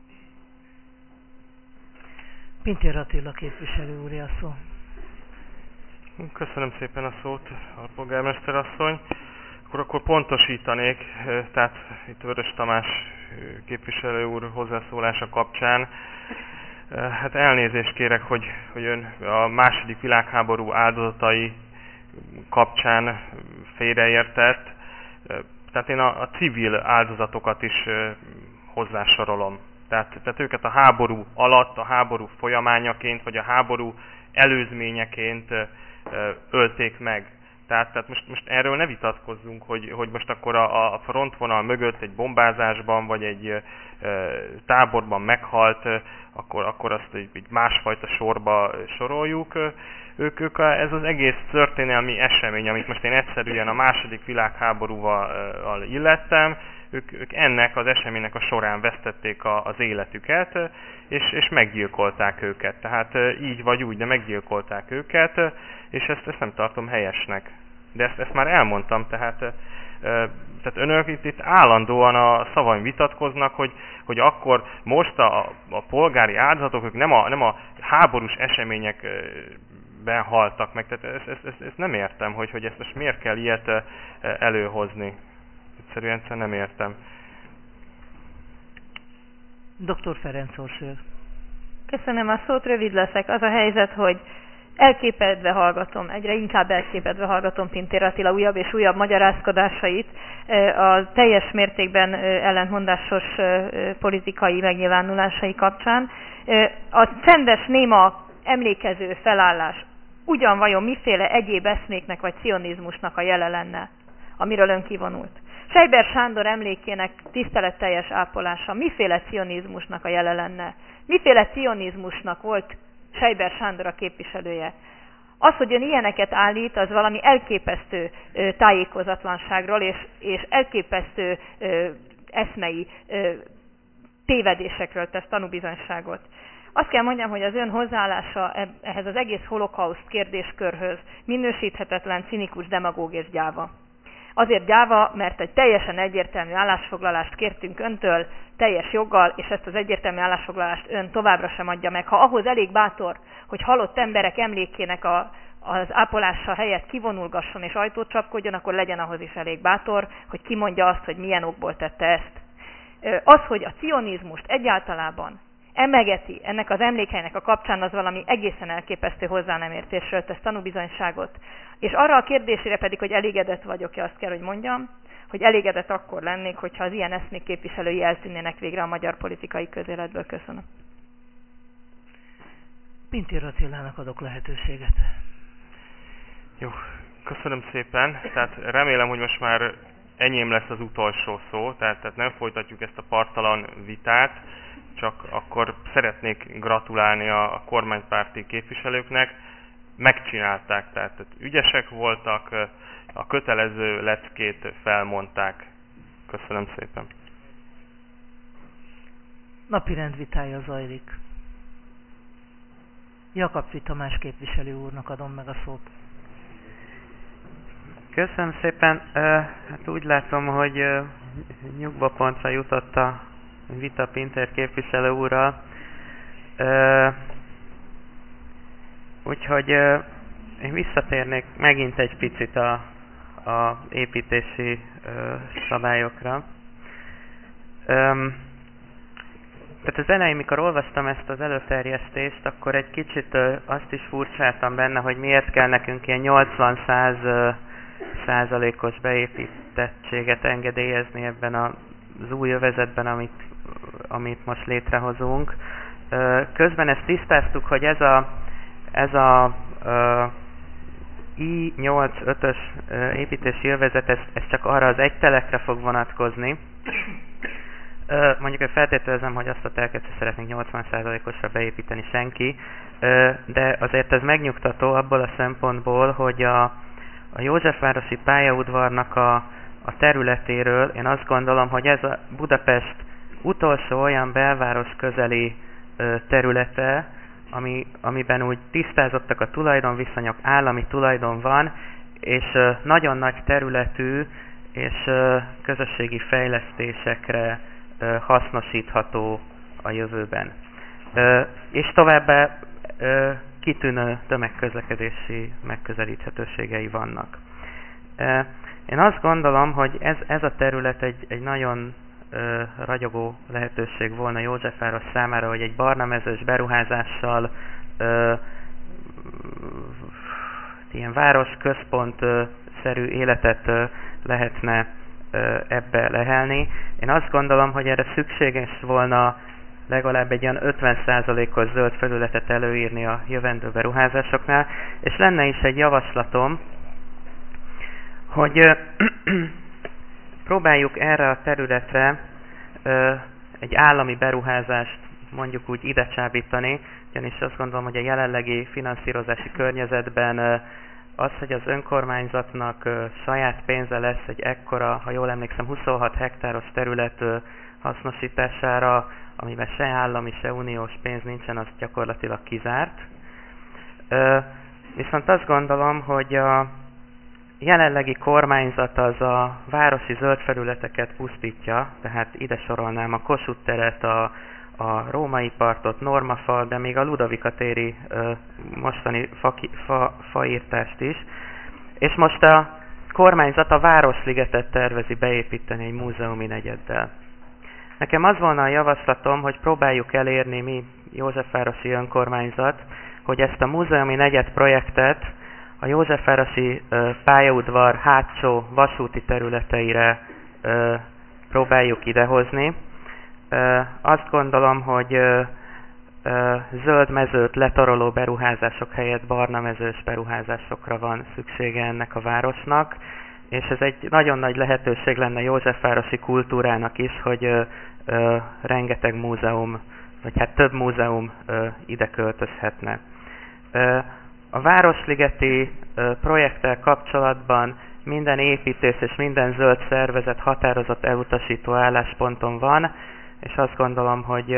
Pintér Attila képviselő úr, a szó. Köszönöm szépen a szót, alpolgármester asszony. Akkor pontosítanék, tehát itt Vörös Tamás képviselő úr hozzászólása kapcsán. Hát elnézést kérek, hogy ön a második világháború áldozatai kapcsán félreértett. Tehát én a civil áldozatokat is hozzásorolom. Tehát őket a háború alatt, a háború folyamányaként, vagy a háború előzményeként ölték meg. Tehát most erről ne vitatkozzunk, hogy most akkor a frontvonal mögött egy bombázásban, vagy egy táborban meghalt, akkor azt egy másfajta sorba soroljuk. Ez az egész történelmi esemény, amit most én egyszerűen a második világháborúval illettem, ők ennek az eseménynek a során vesztették az életüket, és meggyilkolták őket. Tehát így vagy úgy, de meggyilkolták őket, és ezt nem tartom helyesnek. De ezt már elmondtam, tehát önök itt állandóan a szavaim vitatkoznak, hogy akkor most a polgári áldozatok, ők nem a háborús eseményekben haltak meg. Tehát ezt nem értem, hogy ezt most miért kell ilyet előhozni. Egyszerűen nem értem. Dr. Ferenc Orsolya. Köszönöm a szót, rövid leszek. Az a helyzet, hogy elképedve hallgatom, egyre inkább elképedve hallgatom Pintér Attila újabb és újabb magyarázkodásait a teljes mértékben ellentmondásos politikai megnyilvánulásai kapcsán. A csendes, néma, emlékező felállás ugyan vajon miféle egyéb eszméknek vagy cionizmusnak a jele lenne, amiről ön kivonult? Sejber Sándor emlékének tiszteletteljes ápolása miféle cionizmusnak a jele lenne? Miféle cionizmusnak volt Sejber Sándor a képviselője? Az, hogy ön ilyeneket állít, az valami elképesztő tájékozatlanságról és elképesztő eszmei tévedésekről tesz tanúbizonyságot. Azt kell mondjam, hogy az ön hozzáállása ehhez az egész holokauszt kérdéskörhöz minősíthetetlen, cinikus, demagóg és gyáva. Azért gyáva, mert egy teljesen egyértelmű állásfoglalást kértünk öntől, teljes joggal, és ezt az egyértelmű állásfoglalást ön továbbra sem adja meg. Ha ahhoz elég bátor, hogy halott emberek emlékének az ápolása helyett kivonulgasson és ajtót csapkodjon, akkor legyen ahhoz is elég bátor, hogy kimondja azt, hogy milyen okból tette ezt. Az, hogy a cionizmust egyáltalában emlegeti ennek az emlékhelynek a kapcsán, az valami egészen elképesztő hozzá nem értésről tesz tanúbizonyságot. És arra a kérdésére pedig, hogy elégedett vagyok-e, azt kell, hogy mondjam, hogy elégedett akkor lennék, hogyha az ilyen eszmék képviselői eltűnnének végre a magyar politikai közéletből. Köszönöm. Pintér Attilának adok lehetőséget. Jó, köszönöm szépen. Tehát remélem, hogy most már enyém lesz az utolsó szó, tehát nem folytatjuk ezt a parttalan vitát, csak akkor szeretnék gratulálni a kormánypárti képviselőknek. Megcsinálták, tehát ügyesek voltak, a kötelező leckét felmondták. Köszönöm szépen. Napirend vitája zajlik. Jakabfi Tamás képviselő úrnak adom meg a szót. Köszönöm szépen. Hát úgy látom, hogy nyugva pontra jutott a vita Pintér képviselő úrral. Úgyhogy én visszatérnék megint egy picit a építési szabályokra. Tehát az elején, mikor olvastam ezt az előterjesztést, akkor egy kicsit azt is furcsáltam benne, hogy miért kell nekünk ilyen 80-100%-os beépítettséget engedélyezni ebben az új övezetben, amit most létrehozunk. Közben ezt tisztáztuk, hogy ez a I85-ös építési övezet, ez csak arra az egy telekre fog vonatkozni. Mondjuk, hogy feltételezem, hogy azt a telket sem szeretnénk 80%-osra beépíteni senki, de azért ez megnyugtató abból a szempontból, hogy a Józsefvárosi pályaudvarnak a területéről én azt gondolom, hogy ez a Budapest utolsó olyan belváros közeli területe, amiben úgy tisztázottak a tulajdonviszonyok, állami tulajdon van, és nagyon nagy területű és közösségi fejlesztésekre hasznosítható a jövőben. És továbbá kitűnő tömegközlekedési megközelíthetőségei vannak. Én azt gondolom, hogy ez a terület egy nagyon ragyogó lehetőség volna Józsefváros számára, hogy egy barnamezős beruházással ilyen városközpont-szerű életet lehetne ebbe lehelni. Én azt gondolom, hogy erre szükséges volna legalább egy olyan 50%-os zöld felületet előírni a jövendő beruházásoknál, és lenne is egy javaslatom, hogy próbáljuk erre a területre egy állami beruházást mondjuk úgy ide csábítani, ugyanis azt gondolom, hogy a jelenlegi finanszírozási környezetben az, hogy az önkormányzatnak saját pénze lesz egy ekkora, ha jól emlékszem, 26 hektáros terület hasznosítására, amiben se állami, se uniós pénz nincsen, az gyakorlatilag kizárt. Viszont azt gondolom, hogy a jelenlegi kormányzat az a városi zöld felületeket pusztítja, tehát ide sorolnám a Kossuth teret, a Római partot, Normafal, de még a Ludovika téri mostani faírtást is. És most a kormányzat a Városligetet tervezi beépíteni egy múzeumi negyeddel. Nekem az volna a javaslatom, hogy próbáljuk elérni mi, Józsefvárosi önkormányzat, hogy ezt a múzeumi negyed projektet a Józsefvárosi pályaudvar hátsó vasúti területeire próbáljuk idehozni. Azt gondolom, hogy zöld mezőt letaroló beruházások helyett barna mezős beruházásokra van szüksége ennek a városnak, és ez egy nagyon nagy lehetőség lenne Józsefvárosi kultúrának is, hogy rengeteg múzeum, vagy hát több múzeum ide költözhetne. A Városligeti projekttel kapcsolatban minden építész és minden zöld szervezet határozott elutasító állásponton van, és azt gondolom, hogy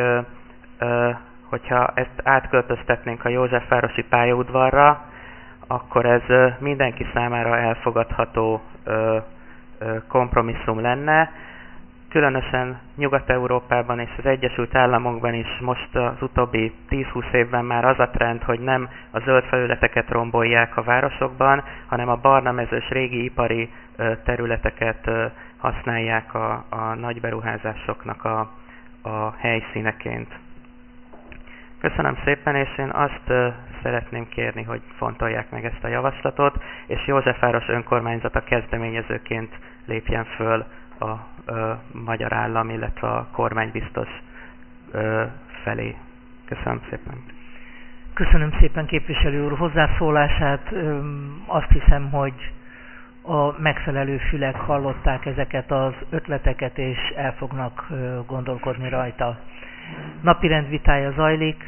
hogyha ezt átköltöztetnénk a Józsefvárosi pályaudvarra, akkor ez mindenki számára elfogadható kompromisszum lenne. Különösen Nyugat-Európában és az Egyesült Államokban is most az utóbbi 10-20 évben már az a trend, hogy nem a zöld felületeket rombolják a városokban, hanem a barnamezős régi ipari területeket használják a nagy beruházásoknak a helyszíneként. Köszönöm szépen, és én azt szeretném kérni, hogy fontolják meg ezt a javaslatot, és Józsefváros önkormányzata kezdeményezőként lépjen föl a magyar állam, illetve a kormánybiztos felé. Köszönöm szépen. Köszönöm szépen képviselő úr hozzászólását. Azt hiszem, hogy a megfelelő fülek hallották ezeket az ötleteket, és el fognak gondolkodni rajta. Napirend vitája zajlik.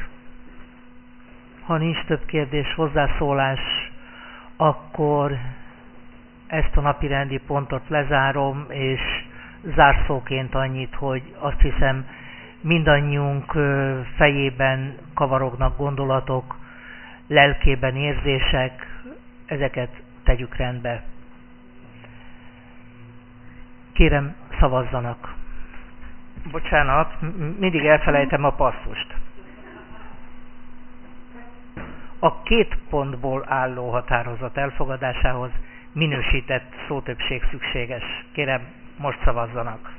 Ha nincs több kérdés, hozzászólás, akkor ezt a napirendi pontot lezárom, és zárszóként annyit, hogy azt hiszem mindannyiunk fejében kavarognak gondolatok, lelkében érzések, ezeket tegyük rendbe. Kérem, szavazzanak! Bocsánat, mindig elfelejtem a passzust. A 2 pontból álló határozat elfogadásához minősített szótöbbség szükséges. Kérem, most szavazzanak.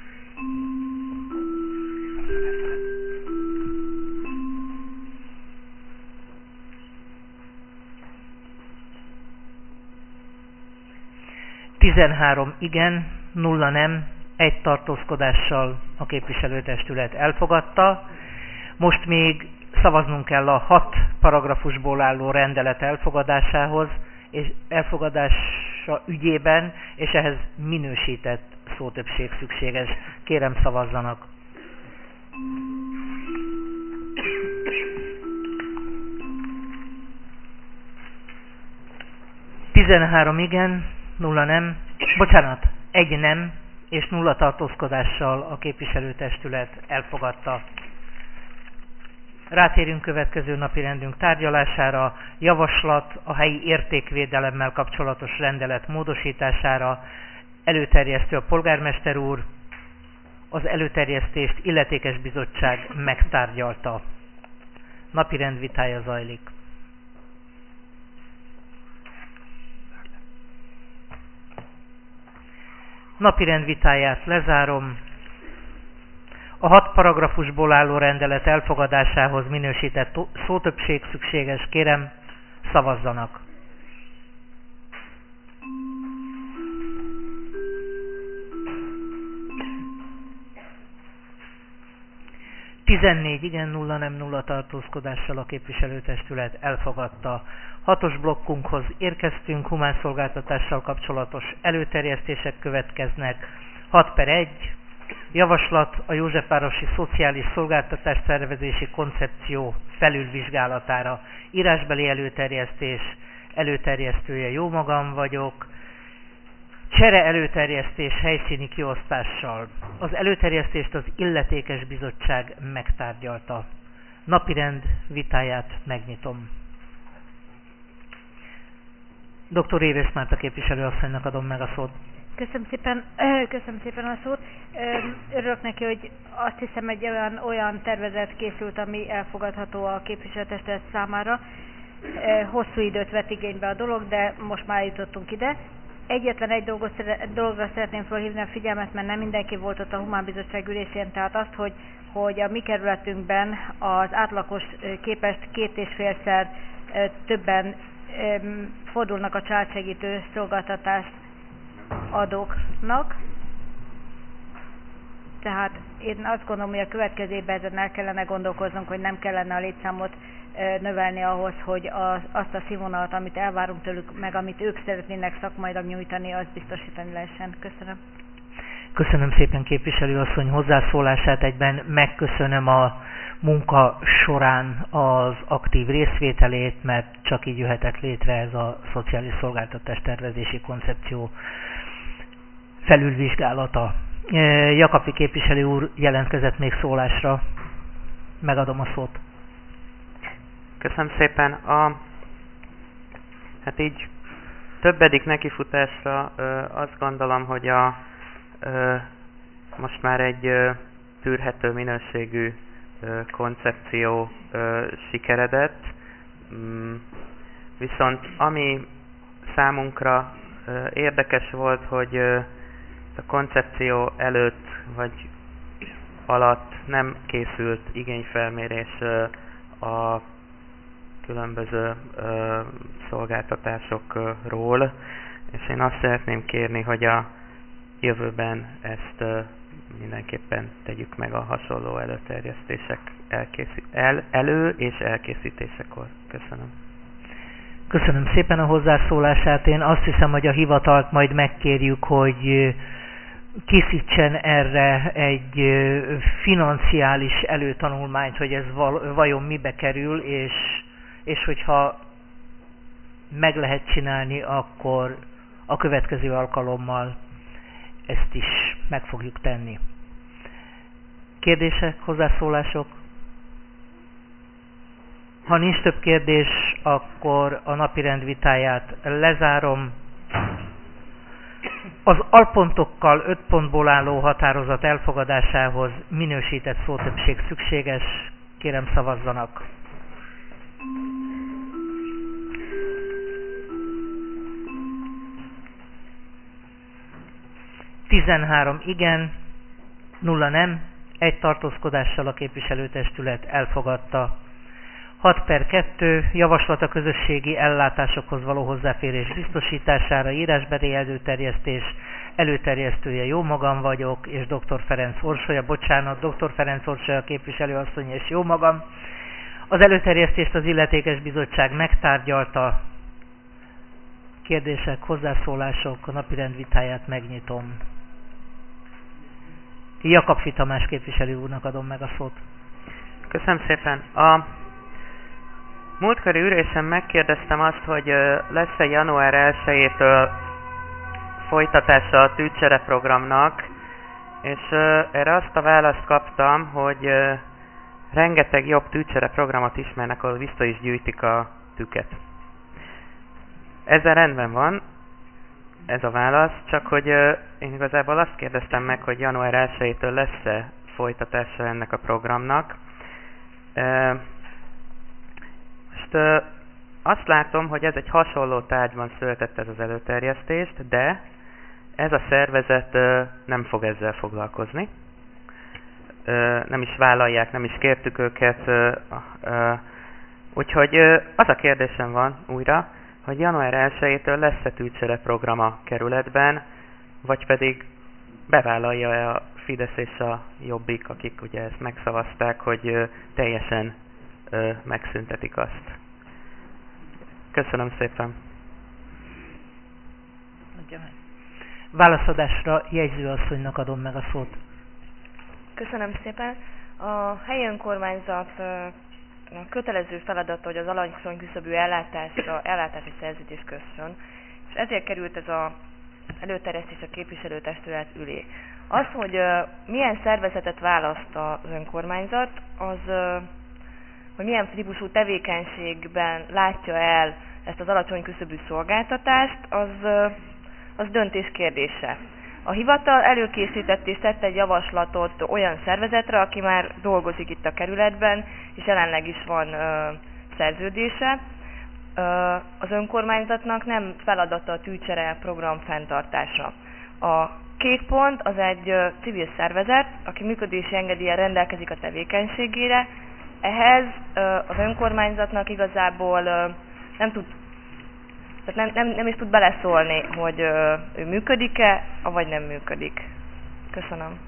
Tizenhárom igen, 0 nem, 1 tartózkodással a képviselőtestület elfogadta. Most még szavaznunk kell a 6 paragrafusból álló rendelet elfogadásához, és elfogadása ügyében, és ehhez minősített szótöbbség szükséges. Kérem, szavazzanak. Tizenhárom igen, 0 nem, bocsánat, 1 nem, és 0 tartózkodással a képviselőtestület elfogadta. Rátérünk következő napi rendünk tárgyalására, javaslat a helyi értékvédelemmel kapcsolatos rendelet módosítására, előterjesztő a polgármester úr, az előterjesztést illetékes bizottság megtárgyalta. Napirend vitája zajlik. Napirend vitáját lezárom. A 6 paragrafusból álló rendelet elfogadásához minősített szótöbbség szükséges. Kérem, szavazzanak. Tizennégy igen, 0 nem, 0 tartózkodással a képviselőtestület elfogadta. 6-os blokkunkhoz érkeztünk, humán szolgáltatással kapcsolatos előterjesztések következnek. 6/1. Javaslat a Józsefvárosi Szociális Szolgáltatás Szervezési Koncepció felülvizsgálatára. Írásbeli előterjesztés, előterjesztője jómagam vagyok. Csere előterjesztés helyszíni kiosztással. Az előterjesztést az illetékes bizottság megtárgyalta. Napirend vitáját megnyitom. Dr. Éves Márta képviselőasszonynak adom meg a szót. Köszönöm szépen a szót. Örülök neki, hogy azt hiszem egy olyan tervezet készült, ami elfogadható a képviselőtestület számára. Hosszú időt vett igénybe a dolog, de most már jutottunk ide. Egyetlen egy dologra szeretném felhívni a figyelmet, mert nem mindenki volt ott a Humán Bizottság ülésén, tehát azt, hogy a mi kerületünkben az átlagos képest 2,5-szer többen fordulnak a családsegítő szolgáltatást adóknak. Tehát én azt gondolom, hogy a következő évben ezen el kellene gondolkoznunk, hogy nem kellene a létszámot növelni ahhoz, hogy azt a színvonalat, amit elvárunk tőlük, meg amit ők szeretnének szakmailag nyújtani, azt biztosítani lehessen. Köszönöm. Köszönöm szépen képviselőasszony hozzászólását, egyben megköszönöm a munka során az aktív részvételét, mert csak így jöhetett létre ez a szociális szolgáltatás tervezési koncepció felülvizsgálata. Jakapi képviselő úr jelentkezett még szólásra. Megadom a szót. Köszönöm szépen. Hát így többedik nekifutásra azt gondolom, hogy most már egy tűrhető minőségű koncepció sikeredett. Viszont ami számunkra érdekes volt, hogy a koncepció előtt vagy alatt nem készült igényfelmérés a különböző szolgáltatásokról, és én azt szeretném kérni, hogy a jövőben ezt mindenképpen tegyük meg a hasonló előterjesztések elő- és elkészítésekor. Köszönöm. Köszönöm szépen a hozzászólását. Én azt hiszem, hogy a hivatalt majd megkérjük, hogy készítsen erre egy financiális előtanulmányt, hogy ez vajon mibe kerül, és hogyha meg lehet csinálni, akkor a következő alkalommal ezt is meg fogjuk tenni. Kérdések, hozzászólások? Ha nincs több kérdés, akkor a napirend vitáját lezárom. Az alpontokkal 5 pontból álló határozat elfogadásához minősített szótöbbség szükséges. Kérem, szavazzanak. Tizenhárom igen, 0 nem, 1 tartózkodással a képviselőtestület elfogadta. 6/2 javaslat a közösségi ellátásokhoz való hozzáférés biztosítására, írásbeli előterjesztés, előterjesztője jómagam vagyok, és dr. Ferenc Orsolya, dr. Ferenc Orsolya képviselőasszony és jómagam. Az előterjesztést az illetékes bizottság megtárgyalta. Kérdések, hozzászólások, a napirend vitáját megnyitom. Jakab Tamás képviselő úrnak adom meg a szót. Köszönöm szépen. A múltkori ülésen megkérdeztem azt, hogy lesz-e január 1-től folytatása a tűcsere programnak, és erre azt a választ kaptam, hogy rengeteg jobb tűcsere programot ismernek, ahol vissza is gyűjtik a tüket. Ezzel rendben van, ez a válasz, csak hogy én igazából azt kérdeztem meg, hogy január 1-től lesz-e folytatása ennek a programnak. Most azt látom, hogy ez egy hasonló tárgyban született ez az előterjesztést, de ez a szervezet nem fog ezzel foglalkozni. Nem is vállalják, nem is kértük őket. Úgyhogy az a kérdésem van újra, hogy január 1-től lesz-e tűcsere program a kerületben, vagy pedig bevállalja a Fidesz és a Jobbik, akik ugye ezt megszavazták, hogy teljesen megszüntetik azt. Köszönöm szépen. Válaszadásra jegyzőasszonynak adom meg a szót. Köszönöm szépen. A helyi önkormányzat kötelező feladata, hogy az alacsony küszöbű ellátási szerződést kössön, és ezért került ez az előterjesztés a képviselőtestület ülé. Az, hogy milyen szervezetet választ az önkormányzat, az, hogy milyen típusú tevékenységben látja el ezt az alacsony küszöbű szolgáltatást, az döntés kérdése. A hivatal előkészített és tett egy javaslatot olyan szervezetre, aki már dolgozik itt a kerületben, és jelenleg is van szerződése. Az önkormányzatnak nem feladata a tűcsere program fenntartása. A Kék Pont az egy civil szervezet, aki működési engedéllyel rendelkezik a tevékenységére. Ehhez az önkormányzatnak igazából nem is tud beleszólni, hogy ő működik-e, vagy nem működik. Köszönöm.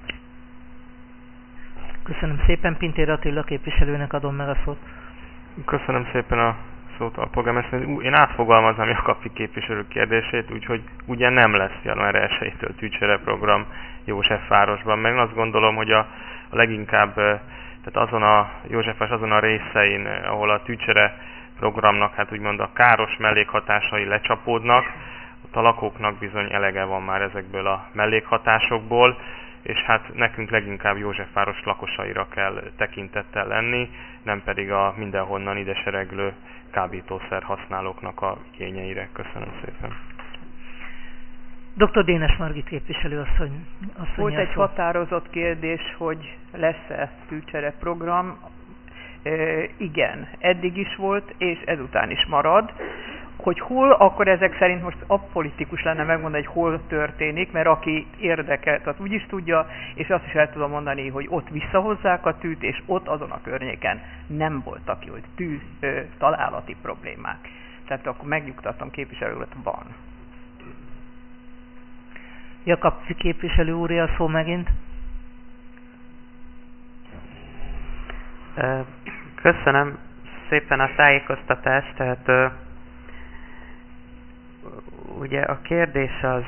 Köszönöm szépen. Pintér Attila képviselőnek adom meg a szót. Köszönöm szépen a szót, alpolgármester. Én átfogalmazom Jakab képviselő kérdését, úgyhogy ugye nem lesz január 1-től tűcsere program Józsefvárosban. Meg azt gondolom, hogy a leginkább, tehát Józsefváros azon a részein, ahol a tűcsere programnak, hát úgymond a káros mellékhatásai lecsapódnak, ott a lakóknak bizony elege van már ezekből a mellékhatásokból, és hát nekünk leginkább Józsefváros lakosaira kell tekintettel lenni, nem pedig a mindenhonnan ide sereglő kábítószer használóknak a igényeire. Köszönöm szépen. Dr. Dénes Margit képviselő asszony. Volt egy határozott kérdés, hogy lesz-e tűcsere program. Igen, eddig is volt, és ezután is marad. Hogy hol, akkor ezek szerint most apolitikus lenne megmondani, hogy hol történik, mert aki érdekelt, az úgyis tudja, és azt is el tudom mondani, hogy ott visszahozzák a tűt, és ott azon a környéken nem voltak jó tű találati problémák. Tehát akkor megnyugtattam képviselőt, van. Jakab képviselő úr, a szó megint. Köszönöm szépen a tájékoztatást. Tehát ugye a kérdés az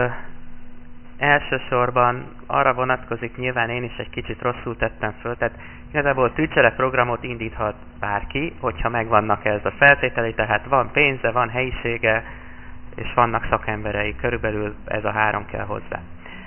elsősorban arra vonatkozik, nyilván én is egy kicsit rosszul tettem föl, tehát igazából tűcsere programot indíthat bárki, hogyha megvannak ez a feltételei, tehát van pénze, van helyisége, és vannak szakemberei, körülbelül ez a 3 kell hozzá.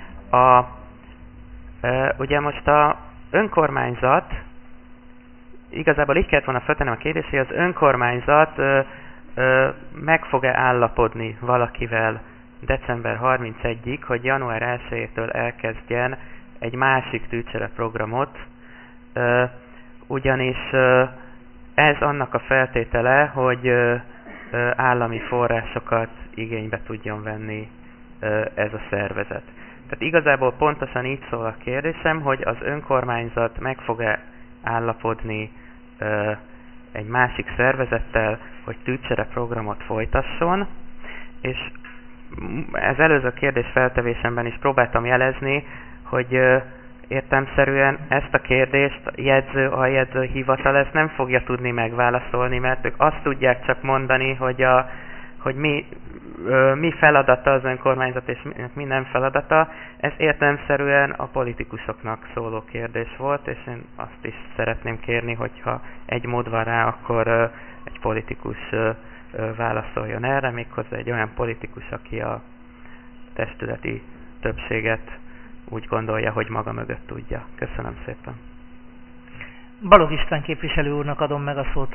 Ugye most a önkormányzat, igazából így kellett volna feltennem a kérdést, hogy az önkormányzat meg fog-e állapodni valakivel december 31-ig, hogy január 1-től elkezdjen egy másik tűcsere programot, ugyanis ez annak a feltétele, hogy állami forrásokat igénybe tudjon venni ez a szervezet. Tehát igazából pontosan így szól a kérdésem, hogy az önkormányzat meg fog-e állapodni egy másik szervezettel, hogy tűcsere programot folytasson, és ez előző kérdés feltevésemben is próbáltam jelezni, hogy értelemszerűen ezt a kérdést a jegyzőhivatal ezt nem fogja tudni megválaszolni, mert ők azt tudják csak mondani, hogy mi feladata az önkormányzat és mi nem feladata. Ez értelemszerűen a politikusoknak szóló kérdés volt, és én azt is szeretném kérni, hogyha egy mód van rá, akkor egy politikus válaszoljon erre, méghozzá egy olyan politikus, aki a testületi többséget úgy gondolja, hogy maga mögött tudja. Köszönöm szépen. Balogh István képviselő úrnak adom meg a szót.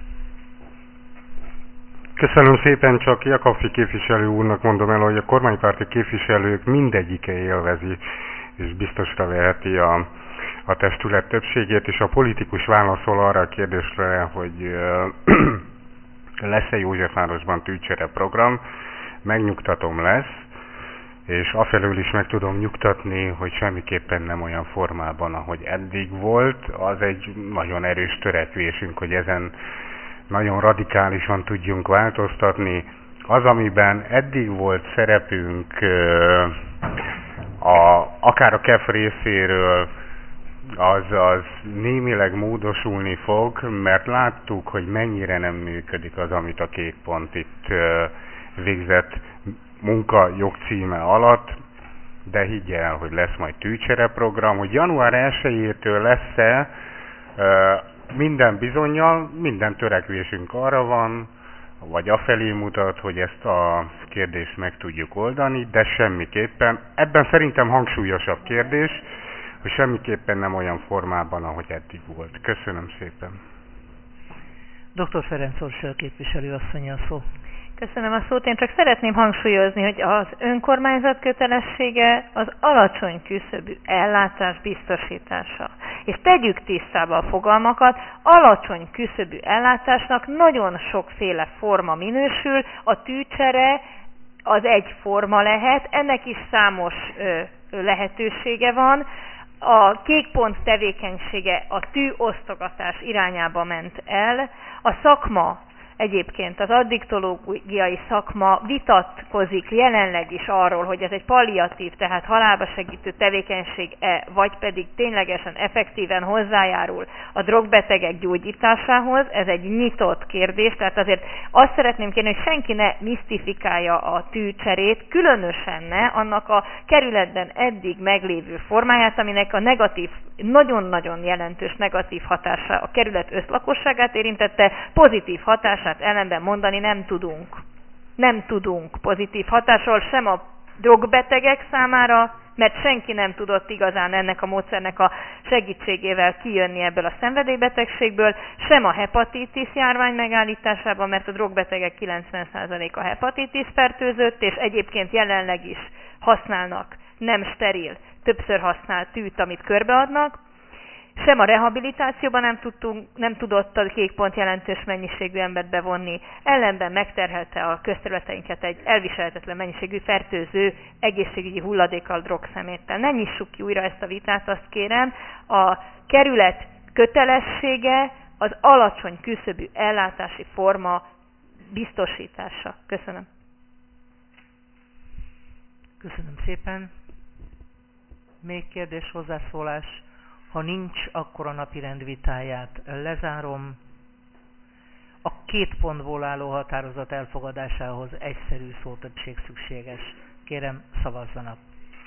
Köszönöm szépen, csak Jakabfi képviselő úrnak mondom el, hogy a kormánypárti képviselők mindegyike élvezi, és biztosra veheti a testület többségét, és a politikus válaszol arra a kérdésre, hogy lesz-e Józsefvárosban tűcsere program, megnyugtatom lesz, és afelől is meg tudom nyugtatni, hogy semmiképpen nem olyan formában, ahogy eddig volt. Az egy nagyon erős törekvésünk, hogy ezen nagyon radikálisan tudjunk változtatni. Az, amiben eddig volt szerepünk, akár a KEF részéről, az némileg módosulni fog, mert láttuk, hogy mennyire nem működik az, amit a Kék Pont itt végzett munka jogcíme alatt, de higgy el, hogy lesz majd tűcsere program, hogy január 1-től lesz-e, minden bizonnyal, minden törekvésünk arra van, vagy afelé mutat, hogy ezt a kérdést meg tudjuk oldani, de semmiképpen, ebben szerintem hangsúlyosabb kérdés, hogy semmiképpen nem olyan formában, ahogy eddig volt. Köszönöm szépen. Dr. Ferenc Orsolya képviselő asszony a szó. Köszönöm a szót. Én csak szeretném hangsúlyozni, hogy az önkormányzat kötelessége az alacsony küszöbű ellátás biztosítása. És tegyük tisztába a fogalmakat, alacsony küszöbű ellátásnak nagyon sokféle forma minősül, a tűcsere az egy forma lehet, ennek is számos lehetősége van. A Kék Pont tevékenysége a tűosztogatás irányába ment el, a szakma, egyébként az addiktológiai szakma vitatkozik jelenleg is arról, hogy ez egy palliatív, tehát halálba segítő tevékenység-e, vagy pedig ténylegesen effektíven hozzájárul a drogbetegek gyógyításához. Ez egy nyitott kérdés, tehát azért azt szeretném kérni, hogy senki ne misztifikálja a tűcserét, különösen ne annak a kerületben eddig meglévő formáját, aminek a negatív, nagyon-nagyon jelentős negatív hatása a kerület összlakosságát érintette, pozitív hatását ellenben mondani nem tudunk. Nem tudunk pozitív hatásról sem a drogbetegek számára, mert senki nem tudott igazán ennek a módszernek a segítségével kijönni ebből a szenvedélybetegségből, sem a hepatitis járvány megállításában, mert a drogbetegek 90%-a hepatitis fertőzött, és egyébként jelenleg is használnak nem steril, többször használt tűt, amit körbeadnak, sem a rehabilitációban nem tudott a Kék Pont jelentős mennyiségű embert bevonni, ellenben megterhelte a közterületeinket egy elviselhetetlen mennyiségű fertőző egészségügyi hulladékkal, drogszeméttel. Ne nyissuk ki újra ezt a vitát, azt kérem. A kerület kötelessége az alacsony küszöbű ellátási forma biztosítása. Köszönöm. Köszönöm szépen. Még kérdés, hozzászólás? Ha nincs, akkor a napirend vitáját lezárom. A 2 pontból álló határozat elfogadásához egyszerű szótöbbség szükséges. Kérem, szavazzanak.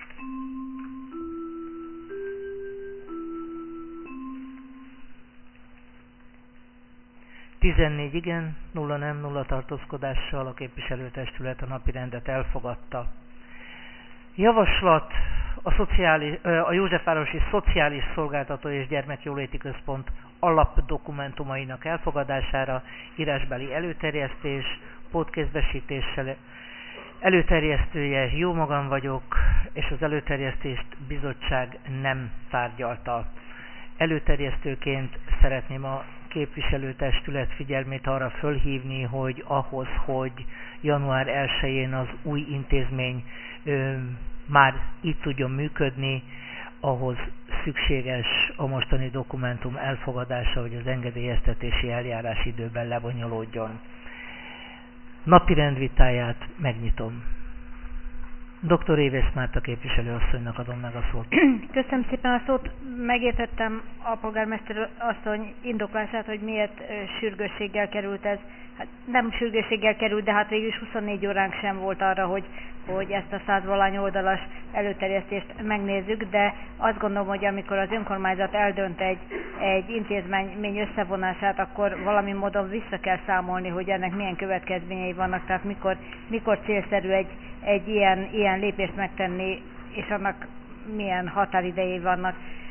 ...14 igen, 0 nem, 0 tartózkodással a képviselőtestület a napirendet elfogadta. Javaslat a Józsefvárosi Szociális Szolgáltató és Gyermekjóléti Központ alapdokumentumainak elfogadására, írásbeli előterjesztés, pótkézbesítéssel Előterjesztője jó magam vagyok, és az előterjesztést bizottság nem tárgyalta. Előterjesztőként szeretném a képviselőtestület figyelmét arra fölhívni, hogy ahhoz, hogy január 1-én az új intézmény már így tudjon működni, ahhoz szükséges a mostani dokumentum elfogadása, hogy az engedélyeztetési eljárás időben lebonyolódjon. Napirend vitáját megnyitom. Dr. Évész Márta képviselőasszonynak adom meg a szót. Köszönöm szépen a szót. Megértettem a polgármester asszony indoklását, hogy miért sürgősséggel került ez. Hát nem sürgősséggel került, de hát végül is 24 óránk sem volt arra, hogy ezt a 100-valány oldalas előterjesztést megnézzük, de azt gondolom, hogy amikor az önkormányzat eldönt egy intézmény összevonását, akkor valami módon vissza kell számolni, hogy ennek milyen következményei vannak, tehát mikor célszerű egy ilyen lépést megtenni, és annak milyen határidejei vannak.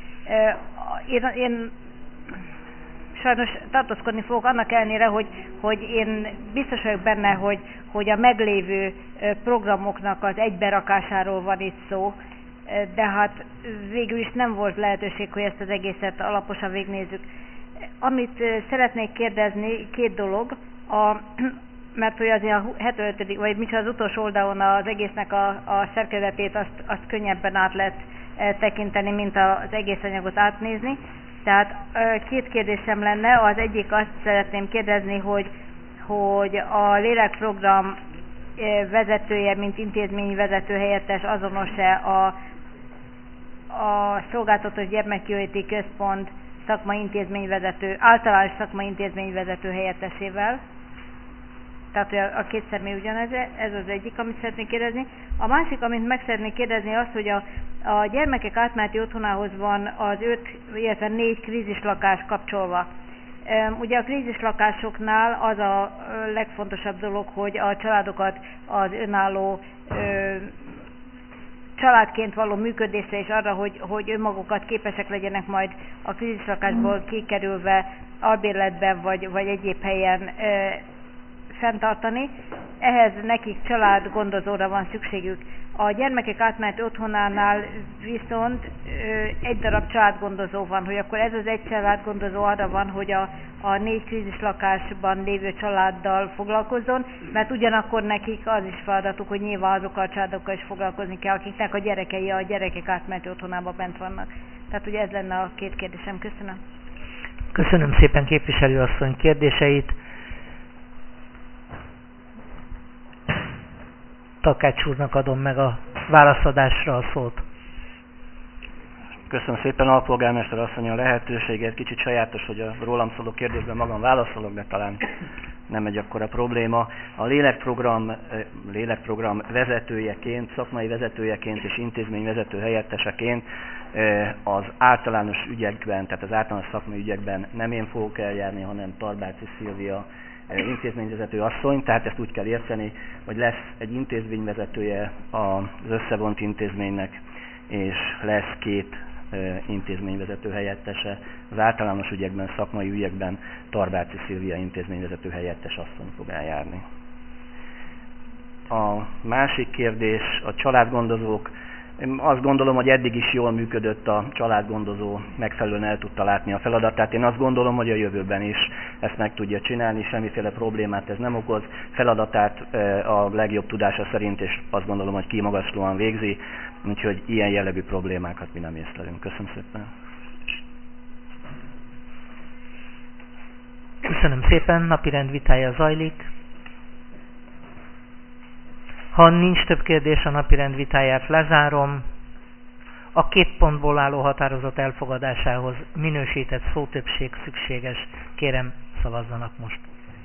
Én sajnos tartózkodni fogok annak ellenére, hogy én biztos vagyok benne, hogy a meglévő programoknak az egyberakásáról van itt szó, de hát végül is nem volt lehetőség, hogy ezt az egészet alaposan végignézzük. Amit szeretnék kérdezni, két dolog, mert hogy azért a 75. vagy micsoda az utolsó oldalon az egésznek a szerkezetét azt könnyebben át lehet tekinteni, mint az egész anyagot átnézni. Tehát két kérdésem lenne, az egyik azt szeretném kérdezni, hogy a lélekprogram vezetője, mint intézményvezető helyettes azonos-e a Szolgáltatott Gyermekjóléti Központ szakmai intézményvezető, általános szakmai intézményvezető helyettesével? Tehát a két személy ugyanez, ez az egyik, amit szeretnék kérdezni. A másik, amit meg szeretnék kérdezni, az, hogy a gyermekek átmeneti otthonához van az 5, illetve 4 krízislakás kapcsolva. Ugye a krízislakásoknál az a legfontosabb dolog, hogy a családokat az önálló családként való működésre és arra, hogy önmagukat képesek legyenek majd a krízislakásból kikerülve albérletben vagy egyéb helyen fenntartani. Ehhez nekik családgondozóra van szükségük. A gyermekek átmeneti otthonánál viszont egy darab családgondozó van, hogy akkor ez az egy családgondozó arra van, hogy a 4 krízislakásban lévő családdal foglalkozzon, mert ugyanakkor nekik az is feladatuk, hogy nyilván azokkal a családokkal is foglalkozni kell, akiknek a gyerekei a gyerekek átmeneti otthonában bent vannak. Tehát ugye ez lenne a két kérdésem. Köszönöm. Köszönöm szépen képviselőasszony kérdéseit. Takács úrnak adom meg a válaszadásra a szót. Köszönöm szépen alpolgármester asszony a lehetőséget. Kicsit sajátos, hogy a rólam szóló kérdésben magam válaszolok, de talán nem egy akkora probléma. A lélekprogram vezetőjeként, szakmai vezetőjeként és intézményvezető helyetteseként az általános ügyekben, tehát az általános szakmai ügyekben nem én fogok eljárni, hanem Tarbácsi Szilvia intézményvezető asszony, tehát ezt úgy kell érteni, hogy lesz egy intézményvezetője az összevont intézménynek, és lesz 2 intézményvezető helyettese. Az általános ügyekben, szakmai ügyekben Tarbácsi Szilvia intézményvezető helyettes asszony fog eljárni. A másik kérdés a családgondozók. Én azt gondolom, hogy eddig is jól működött a családgondozó, megfelelően el tudta látni a feladatát. Én azt gondolom, hogy a jövőben is ezt meg tudja csinálni, semmiféle problémát ez nem okoz. Feladatát a legjobb tudása szerint, és azt gondolom, hogy kimagaslóan végzi, úgyhogy ilyen jellegű problémákat mi nem észlelünk. Köszönöm szépen. Köszönöm szépen, napirend vitája zajlik. Ha nincs több kérdés, a napirend vitáját lezárom. A 2 pontból álló határozat elfogadásához minősített szótöbbség szükséges. Kérem, szavazzanak most.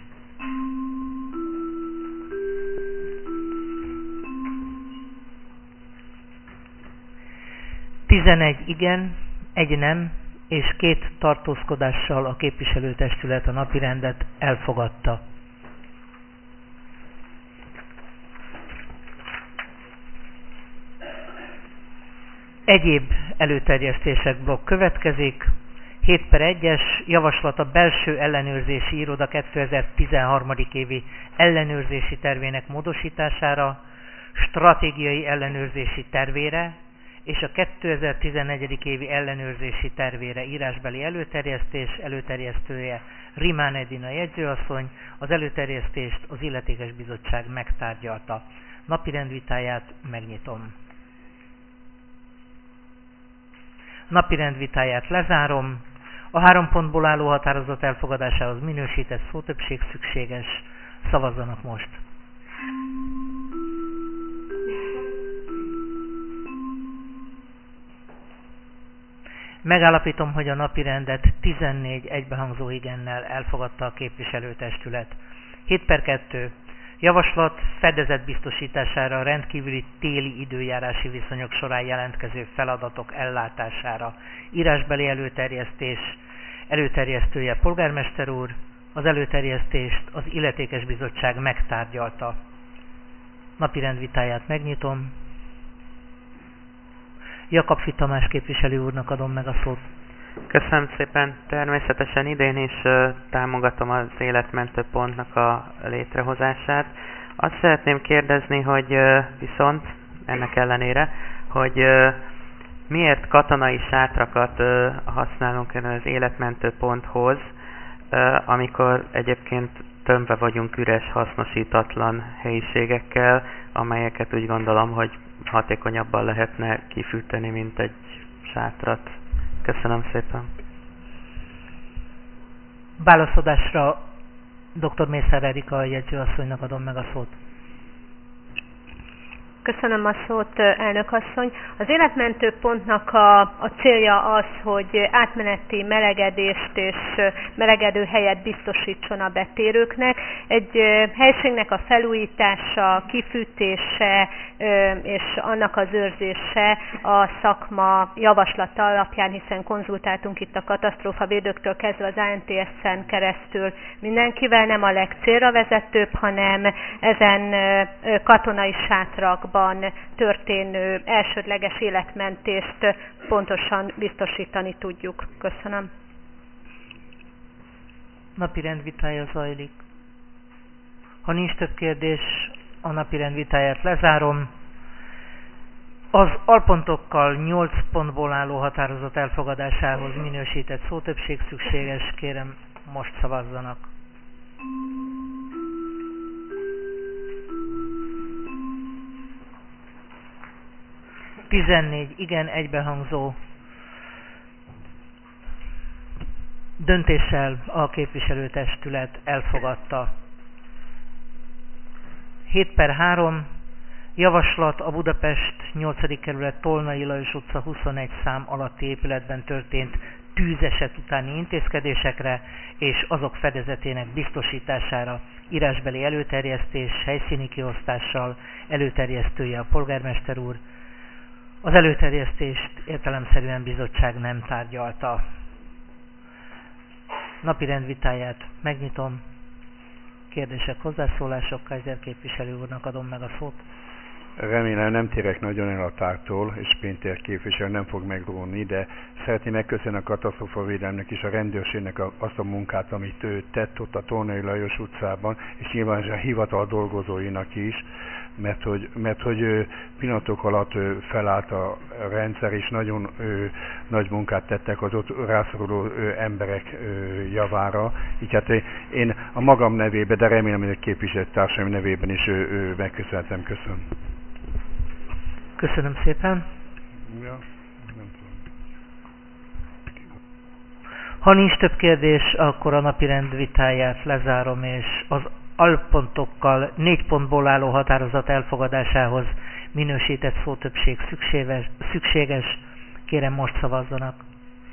Tizenegy igen, 1 nem, és 2 tartózkodással a képviselőtestület a napirendet elfogadta. Egyéb előterjesztések blokk következik. 7/1-es javaslat a belső ellenőrzési iroda 2013. évi ellenőrzési tervének módosítására. stratégiai ellenőrzési tervére és a 2014. évi ellenőrzési tervére írásbeli előterjesztője Rimán Edina jegyzőasszony, az előterjesztést az illetékes bizottság megtárgyalta. Napirend vitáját megnyitom. Napirend vitáját lezárom. A 3 pontból álló határozat elfogadásához minősített szótöbbség szükséges. Szavazzanak most! Megállapítom, hogy a napirendet 14 egybehangzó igennel elfogadta a képviselőtestület. 7/2. Javaslat fedezet biztosítására a rendkívüli téli időjárási viszonyok során jelentkező feladatok ellátására. Írásbeli előterjesztője polgármester úr, az előterjesztést az illetékes bizottság megtárgyalta. Napirend vitáját megnyitom. Jakabfi Tamás képviselő úrnak adom meg a szót. Köszönöm szépen. Természetesen idén is támogatom az életmentő pontnak a létrehozását. Azt szeretném kérdezni, hogy viszont ennek ellenére, hogy miért katonai sátrakat használunk az életmentő ponthoz, amikor egyébként tömve vagyunk üres, hasznosítatlan helyiségekkel, amelyeket úgy gondolom, hogy hatékonyabban lehetne kifűteni, mint egy sátrat. Köszönöm szépen. Válaszadásra dr. Mészár Erika jegyzőasszonynak adom meg a szót. Köszönöm a szót, elnök asszony. Az életmentő pontnak a célja az, hogy átmeneti melegedést és melegedő helyet biztosítson a betérőknek. Egy helységnek a felújítása, kifűtése és annak az őrzése a szakma javaslata alapján, hiszen konzultáltunk itt a katasztrófavédőktől kezdve az ANTS-en keresztül mindenkivel, nem a legcélra vezetőbb, hanem ezen katonai sátrakban történő elsődleges életmentést pontosan biztosítani tudjuk. Köszönöm. Napirend vitája zajlik. Ha nincs több kérdés, a napirend vitáját lezárom. Az alpontokkal 8 pontból álló határozat elfogadásához minősített szótöbbség szükséges. Kérem, most szavazzanak. Igen, egybehangzó döntéssel a képviselőtestület elfogadta. 7/3. Javaslat a Budapest 8. kerület Tolnai Lajos utca 21 szám alatti épületben történt tűzeset utáni intézkedésekre és azok fedezetének biztosítására. Írásbeli előterjesztés helyszíni kiosztással, előterjesztője a polgármester úr. Az előterjesztést értelemszerűen bizottság nem tárgyalta. Napirend vitáját megnyitom. Kérdések, hozzászólások, Kaiser képviselő úrnak adom meg a szót. Remélem nem térek nagyon el a tártól, és Pintér képviselő nem fog megrónni, de szeretném megköszönni a katasztrófavédelemnek és a rendőrségnek azt a munkát, amit ő tett ott a Tolnai Lajos utcában, és nyilván a hivatal dolgozóinak is, mert hogy pillanatok alatt felállt a rendszer, és nagyon nagy munkát tettek az ott rászoruló emberek javára. Így hát én a magam nevében, de remélem, hogy a képviselőtársaim nevében is megköszönhetem. Köszönöm. Köszönöm szépen. Ja, nem tudom. Ha nincs több kérdés, akkor a napirend vitáját lezárom, és az alpontokkal 4 pontból álló határozat elfogadásához minősített szótöbbség szükséges. Kérem, most szavazzanak.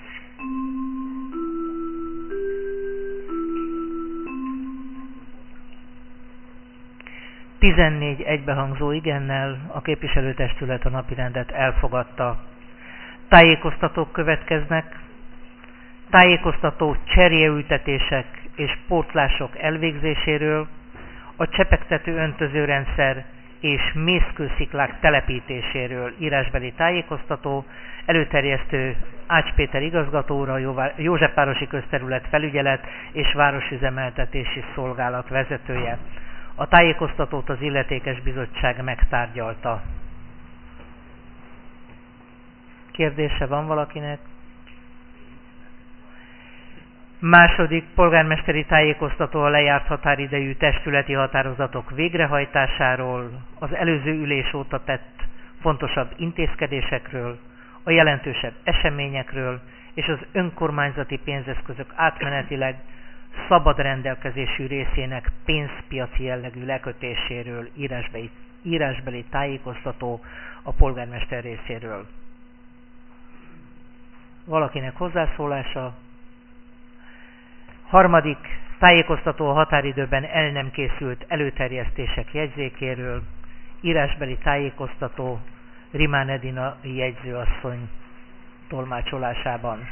Egybehangzó igennel a képviselőtestület a napirendet elfogadta. Tájékoztatók következnek. Tájékoztató cserjeültetések és pótlások elvégzéséről, a csepegtető öntözőrendszer és mészkősziklák telepítéséről írásbeli tájékoztató, előterjesztő Ács Péter igazgató úr, a Józsefvárosi Közterület Felügyelet és Városüzemeltetési Szolgálat vezetője. A tájékoztatót az illetékes bizottság megtárgyalta. Kérdése van valakinek? Második, polgármesteri tájékoztató a lejárt határidejű testületi határozatok végrehajtásáról, az előző ülés óta tett fontosabb intézkedésekről, a jelentősebb eseményekről és az önkormányzati pénzeszközök átmenetileg szabad rendelkezésű részének pénzpiaci jellegű lekötéséről írásbeli tájékoztató a polgármester részéről. Valakinek hozzászólása? Harmadik, tájékoztató a határidőben el nem készült előterjesztések jegyzékéről, írásbeli tájékoztató Rimán Edina jegyzőasszony tolmácsolásában.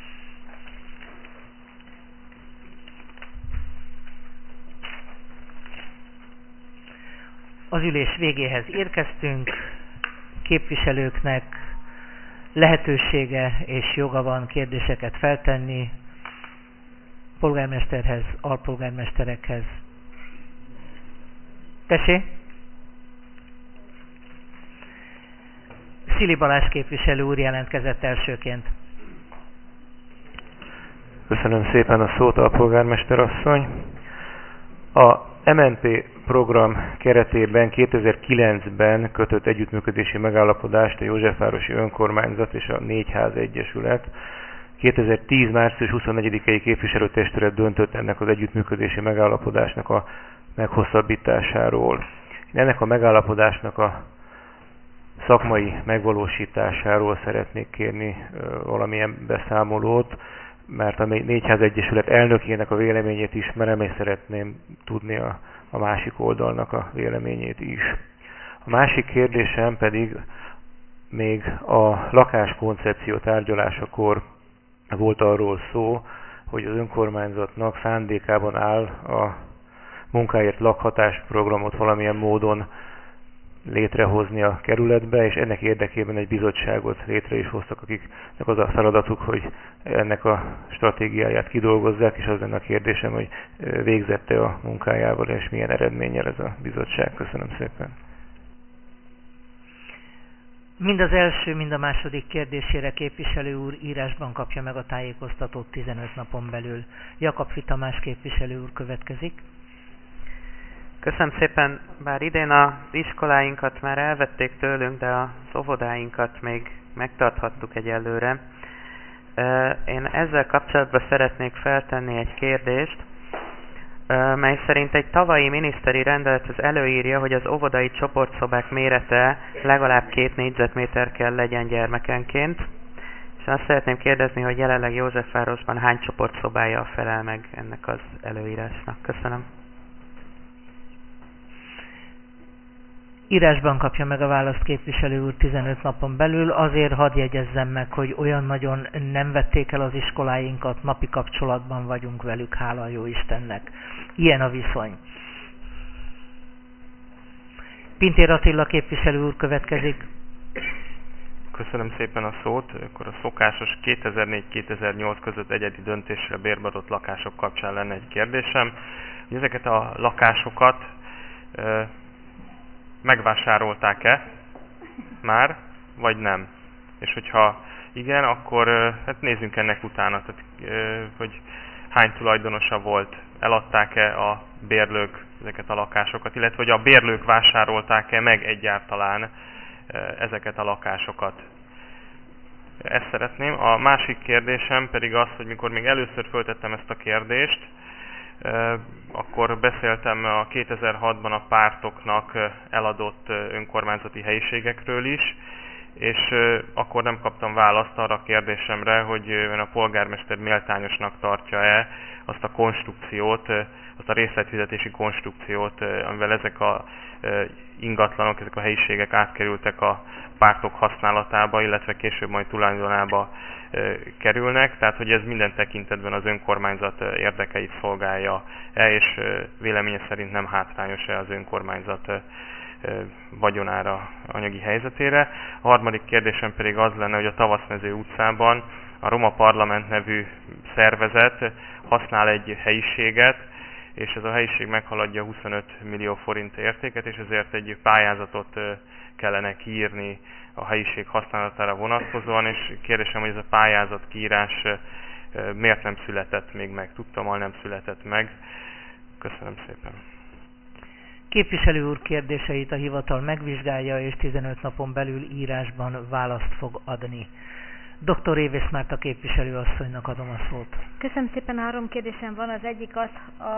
Az ülés végéhez érkeztünk, képviselőknek lehetősége és joga van kérdéseket feltenni, polgármesterhez, alpolgármesterekhez. Tessék? Szili Balázs képviselő úr jelentkezett elsőként. Köszönöm szépen a szót, alpolgármester asszony. A MNP program keretében 2009-ben kötött együttműködési megállapodást a Józsefvárosi Önkormányzat és a Négyház Egyesület. 2010. március 24-i képviselőtestület döntött ennek az együttműködési megállapodásnak a meghosszabbításáról. Én ennek a megállapodásnak a szakmai megvalósításáról szeretnék kérni valamilyen beszámolót, mert a Négyház Egyesület elnökének a véleményét ismerem, és szeretném tudni a másik oldalnak a véleményét is. A másik kérdésem pedig még a lakáskoncepció tárgyalásakor volt arról szó, hogy az önkormányzatnak szándékában áll a munkáért lakhatás programot valamilyen módon létrehozni a kerületbe, és ennek érdekében egy bizottságot létre is hoztak, akiknek az a feladatuk, hogy ennek a stratégiáját kidolgozzák, és az lenne a kérdésem, hogy végzette a munkájával, és milyen eredménnyel ez a bizottság. Köszönöm szépen. Mind az első, mind a második kérdésére képviselő úr írásban kapja meg a tájékoztatót 15 napon belül. Jakab Tamás képviselő úr következik. Köszönöm szépen, bár idén az iskoláinkat már elvették tőlünk, de az óvodáinkat még megtarthattuk egyelőre. Én ezzel kapcsolatban szeretnék feltenni egy kérdést, mely szerint egy tavalyi miniszteri rendelet az előírja, hogy az óvodai csoportszobák mérete legalább 2 négyzetméter kell legyen gyermekenként. És azt szeretném kérdezni, hogy jelenleg Józsefvárosban hány csoportszobája felel meg ennek az előírásnak. Köszönöm. Írásban kapja meg a választ képviselő úr 15 napon belül, azért hadd jegyezzem meg, hogy olyan nagyon nem vették el az iskoláinkat, napi kapcsolatban vagyunk velük, hála a jó Istennek. Ilyen a viszony. Pintér Attila képviselő úr következik. Köszönöm szépen a szót. Akkor a szokásos 2004-2008 között egyedi döntéssel bérbeadott lakások kapcsán lenne egy kérdésem. Hogy ezeket a lakásokat megvásárolták-e már, vagy nem? És hogyha igen, akkor hát nézzünk ennek utána, tehát, hogy hány tulajdonosa volt, eladták-e a bérlők ezeket a lakásokat, illetve hogy a bérlők vásárolták-e meg egyáltalán ezeket a lakásokat. Ezt szeretném. A másik kérdésem pedig az, hogy mikor még először föltettem ezt a kérdést, akkor beszéltem a 2006-ban a pártoknak eladott önkormányzati helyiségekről is, és akkor nem kaptam választ arra a kérdésemre, hogy ön a polgármester méltányosnak tartja-e azt a konstrukciót, azt a részletfizetési konstrukciót, amivel ezek a ingatlanok, ezek a helyiségek átkerültek a pártok használatába, illetve később majd tulajdonába kerülnek, tehát hogy ez minden tekintetben az önkormányzat érdekeit szolgálja-e, és véleménye szerint nem hátrányos-e az önkormányzat vagyonára, anyagi helyzetére. A harmadik kérdésem pedig az lenne, hogy a Tavaszmező utcában a Roma Parlament nevű szervezet használ egy helyiséget, és ez a helyiség meghaladja 25 millió forint értéket, és ezért egy pályázatot kellene kiírni a helyiség használatára vonatkozóan, és kérdésem, hogy ez a pályázat kiírás miért nem született még meg, tudtommal nem született meg. Köszönöm szépen. Képviselő úr kérdéseit a hivatal megvizsgálja, és 15 napon belül írásban választ fog adni. Dr. Évész Márta képviselő asszonynak adom a szót. Köszönöm szépen, 3 kérdésem van. Az egyik az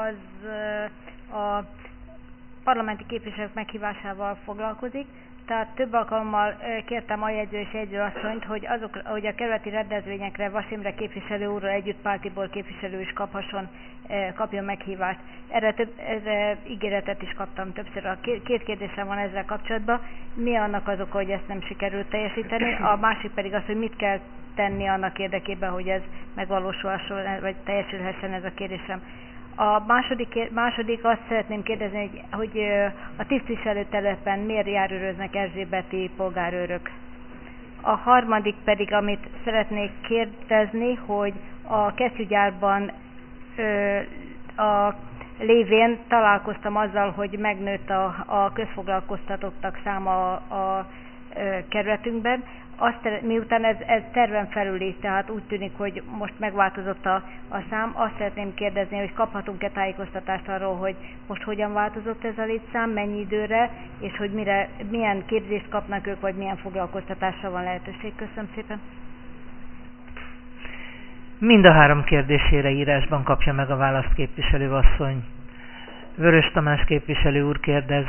a parlamenti képviselők meghívásával foglalkozik. Tehát több alkalommal kértem a jegyző és jegyzőasszonyt, hogy a kerületi rendezvényekre Vas Imre képviselő úrral együtt Páltiból képviselő is kapjon meghívást. Erre ígéretet is kaptam többször. A 2 kérdésem van ezzel kapcsolatban. Mi annak az oka, hogy ezt nem sikerült teljesíteni? A másik pedig az, hogy mit kell tenni annak érdekében, hogy ez megvalósulhasson, vagy teljesülhessen ez a kérésem. A második azt szeretném kérdezni, hogy a tisztviselőtelepen miért járőröznek erzsébeti polgárőrök. A harmadik pedig, amit szeretnék kérdezni, hogy a kesztyűgyárban a lévén találkoztam azzal, hogy megnőtt a közfoglalkoztatottak száma a kerületünkben. Miután ez terven felüli, tehát úgy tűnik, hogy most megváltozott a szám, azt szeretném kérdezni, hogy kaphatunk-e tájékoztatást arról, hogy most hogyan változott ez a létszám, mennyi időre, és hogy milyen képzést kapnak ők, vagy milyen foglalkoztatásra van lehetőség. Köszönöm szépen. Mind a 3 kérdésére írásban kapja meg a választ képviselő asszony. Vörös Tamás képviselő úr kérdez.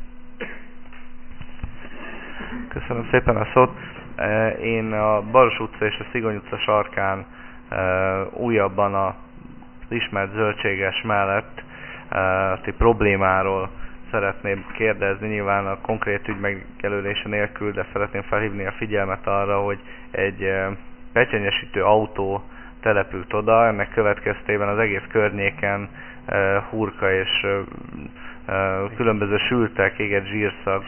Köszönöm szépen a szót. Én a Baros utca és a Szigony utca sarkán újabban az ismert zöldséges mellett problémáról szeretném kérdezni, nyilván a konkrét ügy megjelölése nélkül, de szeretném felhívni a figyelmet arra, hogy egy pecsenyesítő autó települt oda, ennek következtében az egész környéken hurka és különböző sültek, égett zsírszag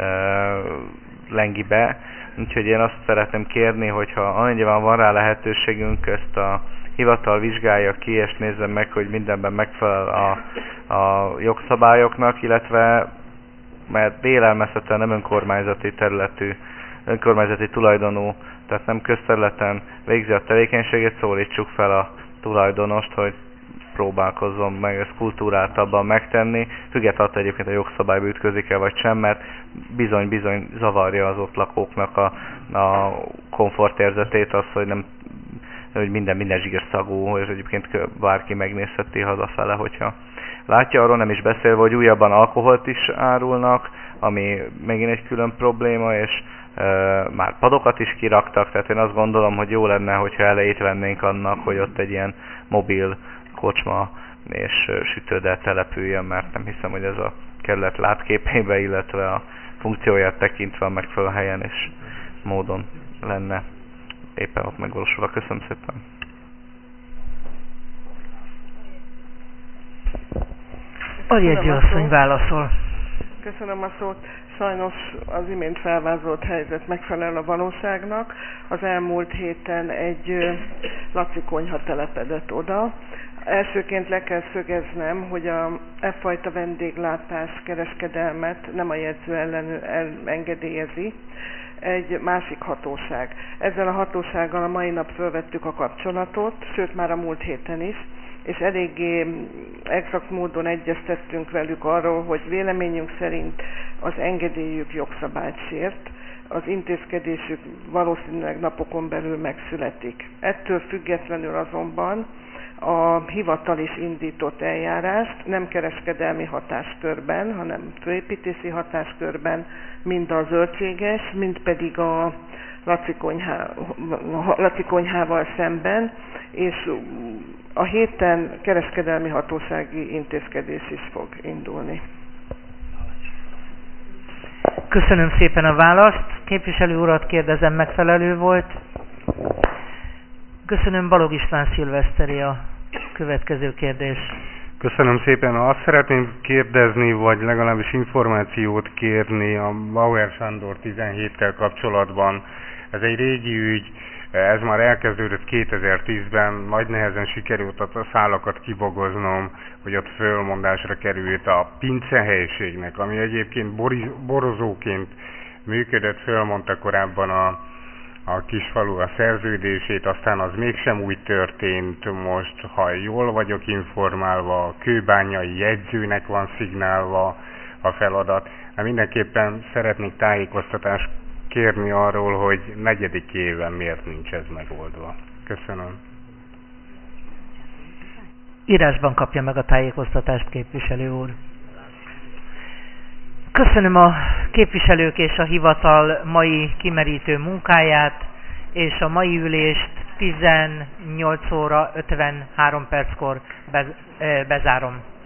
lengi be. Úgyhogy én azt szeretném kérni, hogyha amennyiben van rá lehetőségünk, ezt a hivatal vizsgálja ki, és nézze meg, hogy mindenben megfelel a jogszabályoknak, illetve mert vélelmezhetően nem önkormányzati területű, önkormányzati tulajdonú, tehát nem közterületen végzi a tevékenységét, szólítsuk fel a tulajdonost, hogy próbálkozzon meg ezt kultúráltabban megtenni, függetlenül egyébként a jogszabályba ütközik-e vagy sem, mert bizony zavarja az ott lakóknak a komfortérzetét az, hogy minden zsírszagú, és egyébként bárki megnézheti hazafele, hogyha látja, arról nem is beszélve, hogy újabban alkoholt is árulnak, ami megint egy külön probléma, és már padokat is kiraktak, tehát én azt gondolom, hogy jó lenne, hogyha elejét vennénk annak, hogy ott egy ilyen mobil kocsma és sütőddel települjön, mert nem hiszem, hogy ez a kerület látképébe, illetve a funkcióját tekintve a megfelelő helyen és módon lenne éppen ott megvalósulva. Köszönöm szépen! A jegyzőasszony válaszol. Köszönöm a szót. Sajnos az imént felvázolt helyzet megfelel a valóságnak. Az elmúlt héten egy laci konyha telepedett oda. Elsőként le kell szögeznem, hogy a fajta vendéglátás kereskedelmet nem a jegyző engedélyezi, egy másik hatóság. Ezzel a hatósággal a mai nap fölvettük a kapcsolatot, sőt már a múlt héten is, és eléggé exakt módon egyeztettünk velük arról, hogy véleményünk szerint az engedélyük jogszabályt sért, az intézkedésük valószínűleg napokon belül megszületik. Ettől függetlenül azonban a hivatal is indított eljárást, nem kereskedelmi hatáskörben, hanem főépítési hatáskörben, mind a zöldséges, mind pedig a Laci konyhával szemben, és a héten kereskedelmi hatósági intézkedés is fog indulni. Köszönöm szépen a választ. Képviselő urat kérdezem, megfelelő volt. Köszönöm, Balogh István Szilveszteri a következő kérdés. Köszönöm szépen. Azt szeretném kérdezni, vagy legalábbis információt kérni a Bauer Sándor 17-tel kapcsolatban. Ez egy régi ügy, Ez már elkezdődött 2010-ben, nagy nehezen sikerült a szálakat kibogoznom, hogy ott fölmondásra került a Pince helyiségnek, ami egyébként borozóként működött, fölmondta korábban a kisfalu a szerződését, aztán az mégsem úgy történt. Most, ha jól vagyok informálva, a kőbányai jegyzőnek van szignálva a feladat. Mindenképpen szeretnék tájékoztatást kérni arról, hogy 4. éven miért nincs ez megoldva. Köszönöm. Írásban kapja meg a tájékoztatást, képviselő úr. Köszönöm a képviselők és a hivatal mai kimerítő munkáját, és a mai ülést 18 óra 53 perckor bezárom.